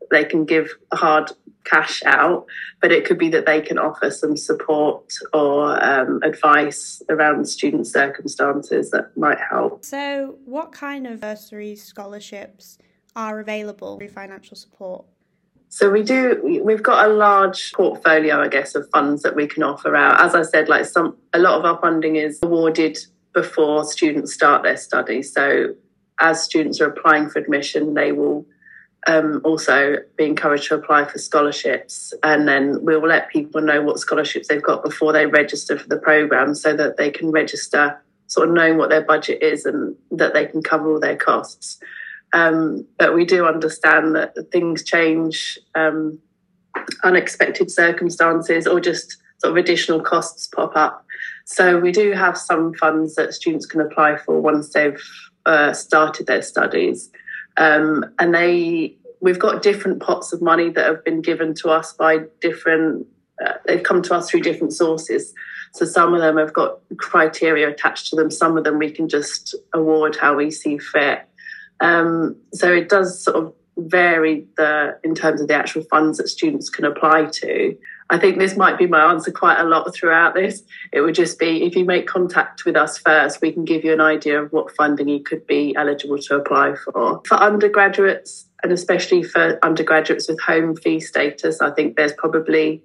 Speaker 8: they can give hard cash out, but it could be that they can offer some support or um, advice around student circumstances that might help.
Speaker 1: So what kind of bursaries, scholarships are available through financial support?
Speaker 8: So we do, we've got a large portfolio, I guess, of funds that we can offer out. As I said, like some, a lot of our funding is awarded before students start their studies. So as students are applying for admission, they will um, also be encouraged to apply for scholarships. And then we will let people know what scholarships they've got before they register for the programme, so that they can register sort of knowing what their budget is and that they can cover all their costs. Um, but we do understand that things change, um, unexpected circumstances or just sort of additional costs pop up. So we do have some funds that students can apply for once they've uh, started their studies. Um, and they, we've got different pots of money that have been given to us by different, uh, they've come to us through different sources. So some of them have got criteria attached to them. Some of them we can just award how we see fit. Um, so it does sort of vary the in terms of the actual funds that students can apply to. I think this might be my answer quite a lot throughout this. It would just be, if you make contact with us first, we can give you an idea of what funding you could be eligible to apply for. For undergraduates, and especially for undergraduates with home fee status, I think there's probably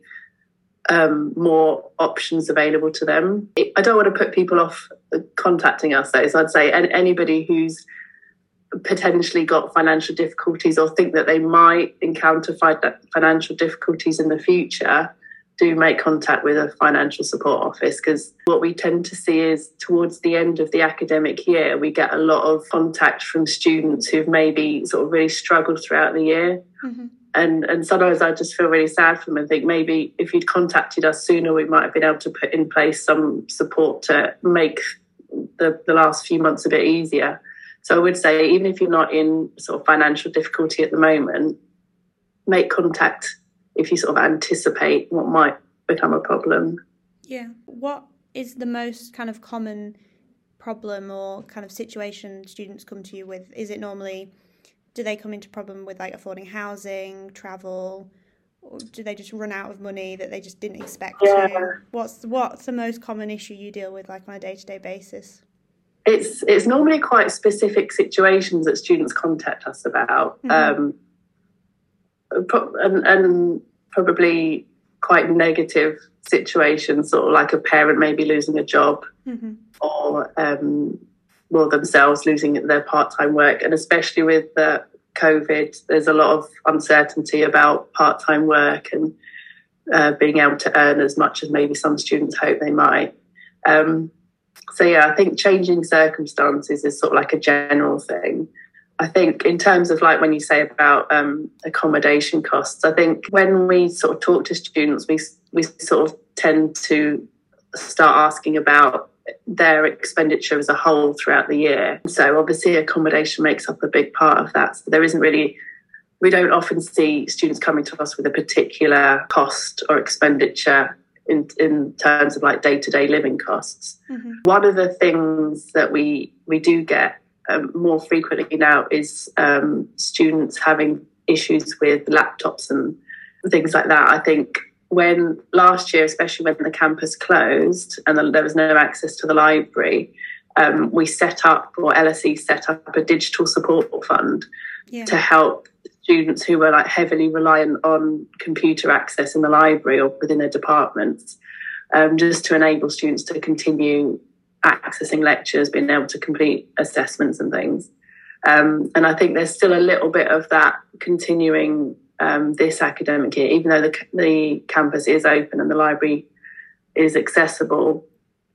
Speaker 8: um, more options available to them. I don't want to put people off contacting us, though, so I'd say anybody who's potentially got financial difficulties or think that they might encounter financial difficulties in the future, do make contact with a financial support office, because what we tend to see is towards the end of the academic year, we get a lot of contact from students who've maybe sort of really struggled throughout the year. Mm-hmm. And and sometimes I just feel really sad for them and think maybe if you'd contacted us sooner, we might have been able to put in place some support to make the, the last few months a bit easier. So I would say, even if you're not in sort of financial difficulty at the moment, make contact if you sort of anticipate what might become a problem.
Speaker 1: Yeah. What is the most kind of common problem or kind of situation students come to you with? Is it normally, do they come into problem with like affording housing, travel, or do they just run out of money that they just didn't expect yeah. to? What's what's the most common issue you deal with like on a day-to-day basis?
Speaker 8: It's it's normally quite specific situations that students contact us about, mm-hmm. um, pro- and, and probably quite negative situations, sort of like a parent maybe losing a job, mm-hmm. or um, well themselves losing their part-time work, and especially with the COVID, there's a lot of uncertainty about part-time work and uh, being able to earn as much as maybe some students hope they might. Um, So, yeah, I think changing circumstances is sort of like a general thing. I think in terms of like when you say about um, accommodation costs, I think when we sort of talk to students, we we sort of tend to start asking about their expenditure as a whole throughout the year. So obviously accommodation makes up a big part of that. So there isn't really, we don't often see students coming to us with a particular cost or expenditure in in terms of like day-to-day living costs. Mm-hmm. One of the things that we we do get um, more frequently now is um, students having issues with laptops and things like that. I think when last year, especially when the campus closed and the, there was no access to the library, um, we set up, or L S E set up, a digital support fund yeah. to help students who were like heavily reliant on computer access in the library or within their departments, um, just to enable students to continue accessing lectures, being able to complete assessments and things. Um, and I think there's still a little bit of that continuing um, this academic year, even though the, the campus is open and the library is accessible.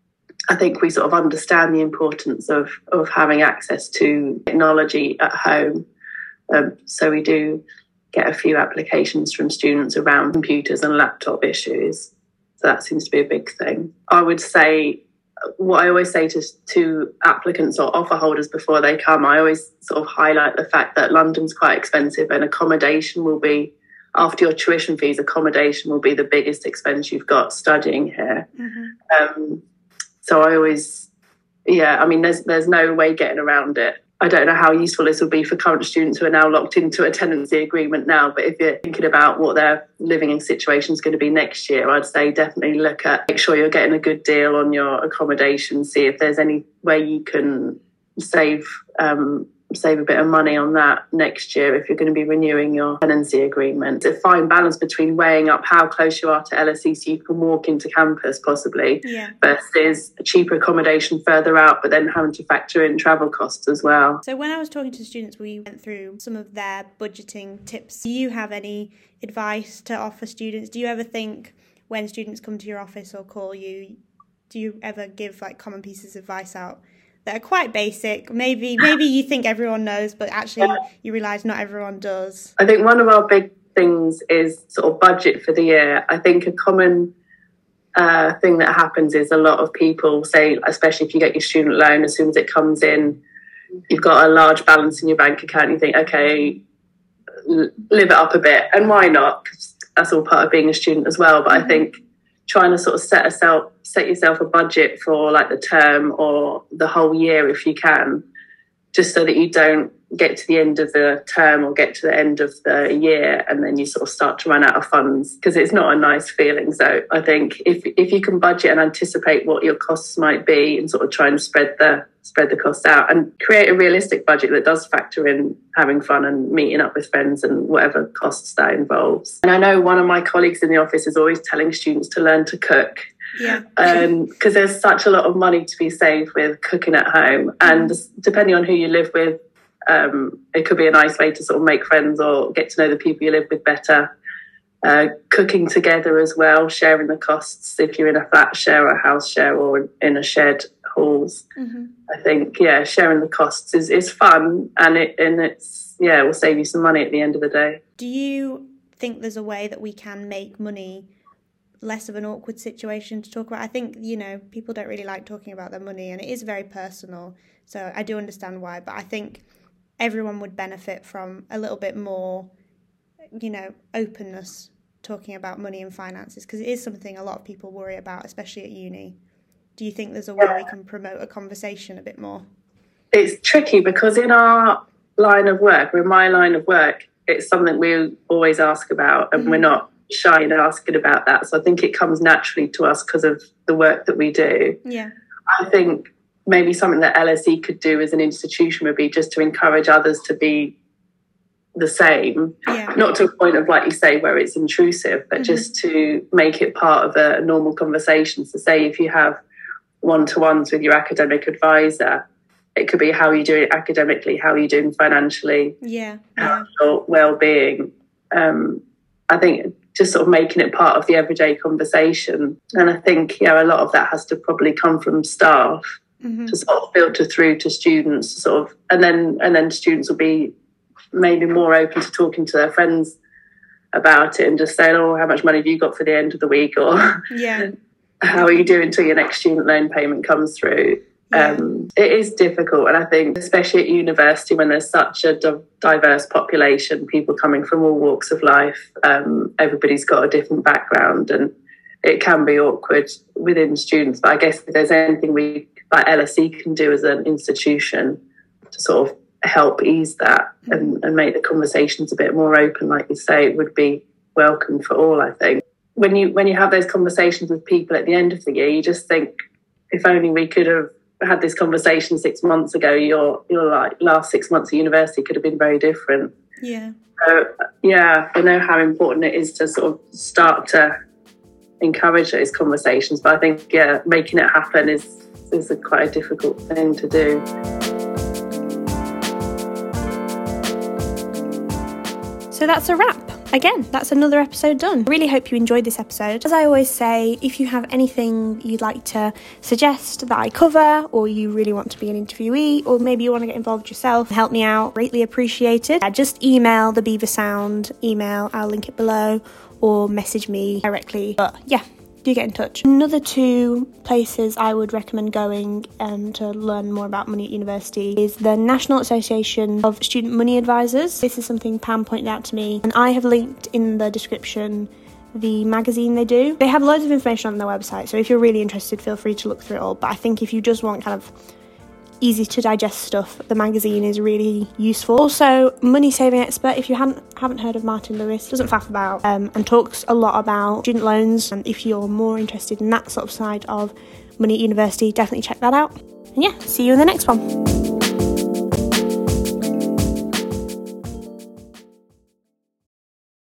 Speaker 8: I think we sort of understand the importance of, of having access to technology at home. Um, so we do get a few applications from students around computers and laptop issues. So that seems to be a big thing. I would say, what I always say to, to applicants or offer holders before they come, I always sort of highlight the fact that London's quite expensive and accommodation will be, after your tuition fees, accommodation will be the biggest expense you've got studying here. Mm-hmm. Um, so I always, yeah, I mean, there's there's no way getting around it. I don't know how useful this will be for current students who are now locked into a tenancy agreement now, but if you're thinking about what their living situation is going to be next year, I'd say definitely look at, make sure you're getting a good deal on your accommodation, see if there's any way you can save um, save a bit of money on that next year if you're going to be renewing your tenancy agreement. A fine balance between weighing up how close you are to L S E so you can walk into campus possibly,
Speaker 1: yeah.
Speaker 8: versus cheaper accommodation further out, but then having to factor in travel costs as well.
Speaker 1: So when I was talking to students, we went through some of their budgeting tips. Do you have any advice to offer students? Do you ever think when students come to your office or call you, do you ever give like common pieces of advice out that are quite basic? Maybe maybe you think everyone knows, but actually you realise not everyone does.
Speaker 8: I think one of our big things is sort of budget for the year. I think a common uh, thing that happens is a lot of people say, especially if you get your student loan, as soon as it comes in, you've got a large balance in your bank account, you think, okay, l- live it up a bit. And why not? 'Cause that's all part of being a student as well. But mm-hmm. I think trying to sort of set yourself set yourself a budget for like the term or the whole year if you can, just so that you don't get to the end of the term or get to the end of the year and then you sort of start to run out of funds, because it's not a nice feeling. So I think if if you can budget and anticipate what your costs might be and sort of try and spread the spread the costs out and create a realistic budget that does factor in having fun and meeting up with friends and whatever costs that involves. And I know one of my colleagues in the office is always telling students to learn to cook.
Speaker 1: Yeah.
Speaker 8: Um, because there's such a lot of money to be saved with cooking at home, and depending on who you live with, um, it could be a nice way to sort of make friends or get to know the people you live with better. Uh, cooking together as well, sharing the costs if you're in a flat share or a house share or in a shared halls.
Speaker 1: Mm-hmm.
Speaker 8: I think yeah, sharing the costs is, is fun, and it and it's yeah, it will save you some money at the end of the day.
Speaker 1: Do you think there's a way that we can make money less of an awkward situation to talk about? I think, you know, people don't really like talking about their money and it is very personal, so I do understand why, but I think everyone would benefit from a little bit more, you know, openness talking about money and finances, because it is something a lot of people worry about, especially at uni. Do you think there's a way we can promote a conversation a bit more?
Speaker 8: It's tricky because in our line of work, or in my line of work, it's something we always ask about, and mm-hmm. we're not shy in asking about that. So I think it comes naturally to us because of the work that we do.
Speaker 1: Yeah.
Speaker 8: I think maybe something that L S E could do as an institution would be just to encourage others to be the same.
Speaker 1: Yeah.
Speaker 8: Not to a point of, like you say, where it's intrusive, but mm-hmm. just to make it part of a normal conversation. So say if you have one-to-ones with your academic advisor, it could be how are you doing academically, how are you doing financially,
Speaker 1: yeah, yeah.
Speaker 8: your well-being. Um, I think just sort of making it part of the everyday conversation. And I think, yeah, a lot of that has to probably come from staff
Speaker 1: mm-hmm.
Speaker 8: to sort of filter through to students, sort of, and then and then students will be maybe more open to talking to their friends about it and just saying, oh, how much money have you got for the end of the week? Or
Speaker 1: yeah.
Speaker 8: how are you doing until your next student loan payment comes through?
Speaker 1: Yeah.
Speaker 8: Um, it is difficult, and I think especially at university when there's such a di- diverse population, people coming from all walks of life, um, everybody's got a different background, and it can be awkward within students. But I guess if there's anything we, like L S E, can do as an institution to sort of help ease that mm-hmm. and, and make the conversations a bit more open, like you say, it would be welcome for all, I think. When you when you have those conversations with people at the end of the year, you just think, if only we could have had this conversation six months ago, your your like last six months at university could have been very different.
Speaker 1: Yeah.
Speaker 8: So yeah, I know how important it is to sort of start to encourage those conversations, but I think yeah, making it happen is is a quite a difficult thing to do.
Speaker 1: So that's a wrap. Again, that's another episode done. I really hope you enjoyed this episode. As I always say, if you have anything you'd like to suggest that I cover, or you really want to be an interviewee, or maybe you want to get involved yourself, help me out, greatly appreciated. Uh, just email the Beaver Sound email, I'll link it below, or message me directly. But yeah, do get in touch. Another two places I would recommend going um, to learn more about money at university is the National Association of Student Money Advisors. This is something Pam pointed out to me, and I have linked in the description the magazine they do. They have loads of information on their website, so if you're really interested, feel free to look through it all. But I think if you just want kind of easy to digest stuff. The magazine is really useful. Also, Money Saving Expert, if you haven't haven't heard of Martin Lewis, doesn't faff about um, and talks a lot about student loans. And if you're more interested in that sort of side of money at university, definitely check that out. And yeah, see you in the next one.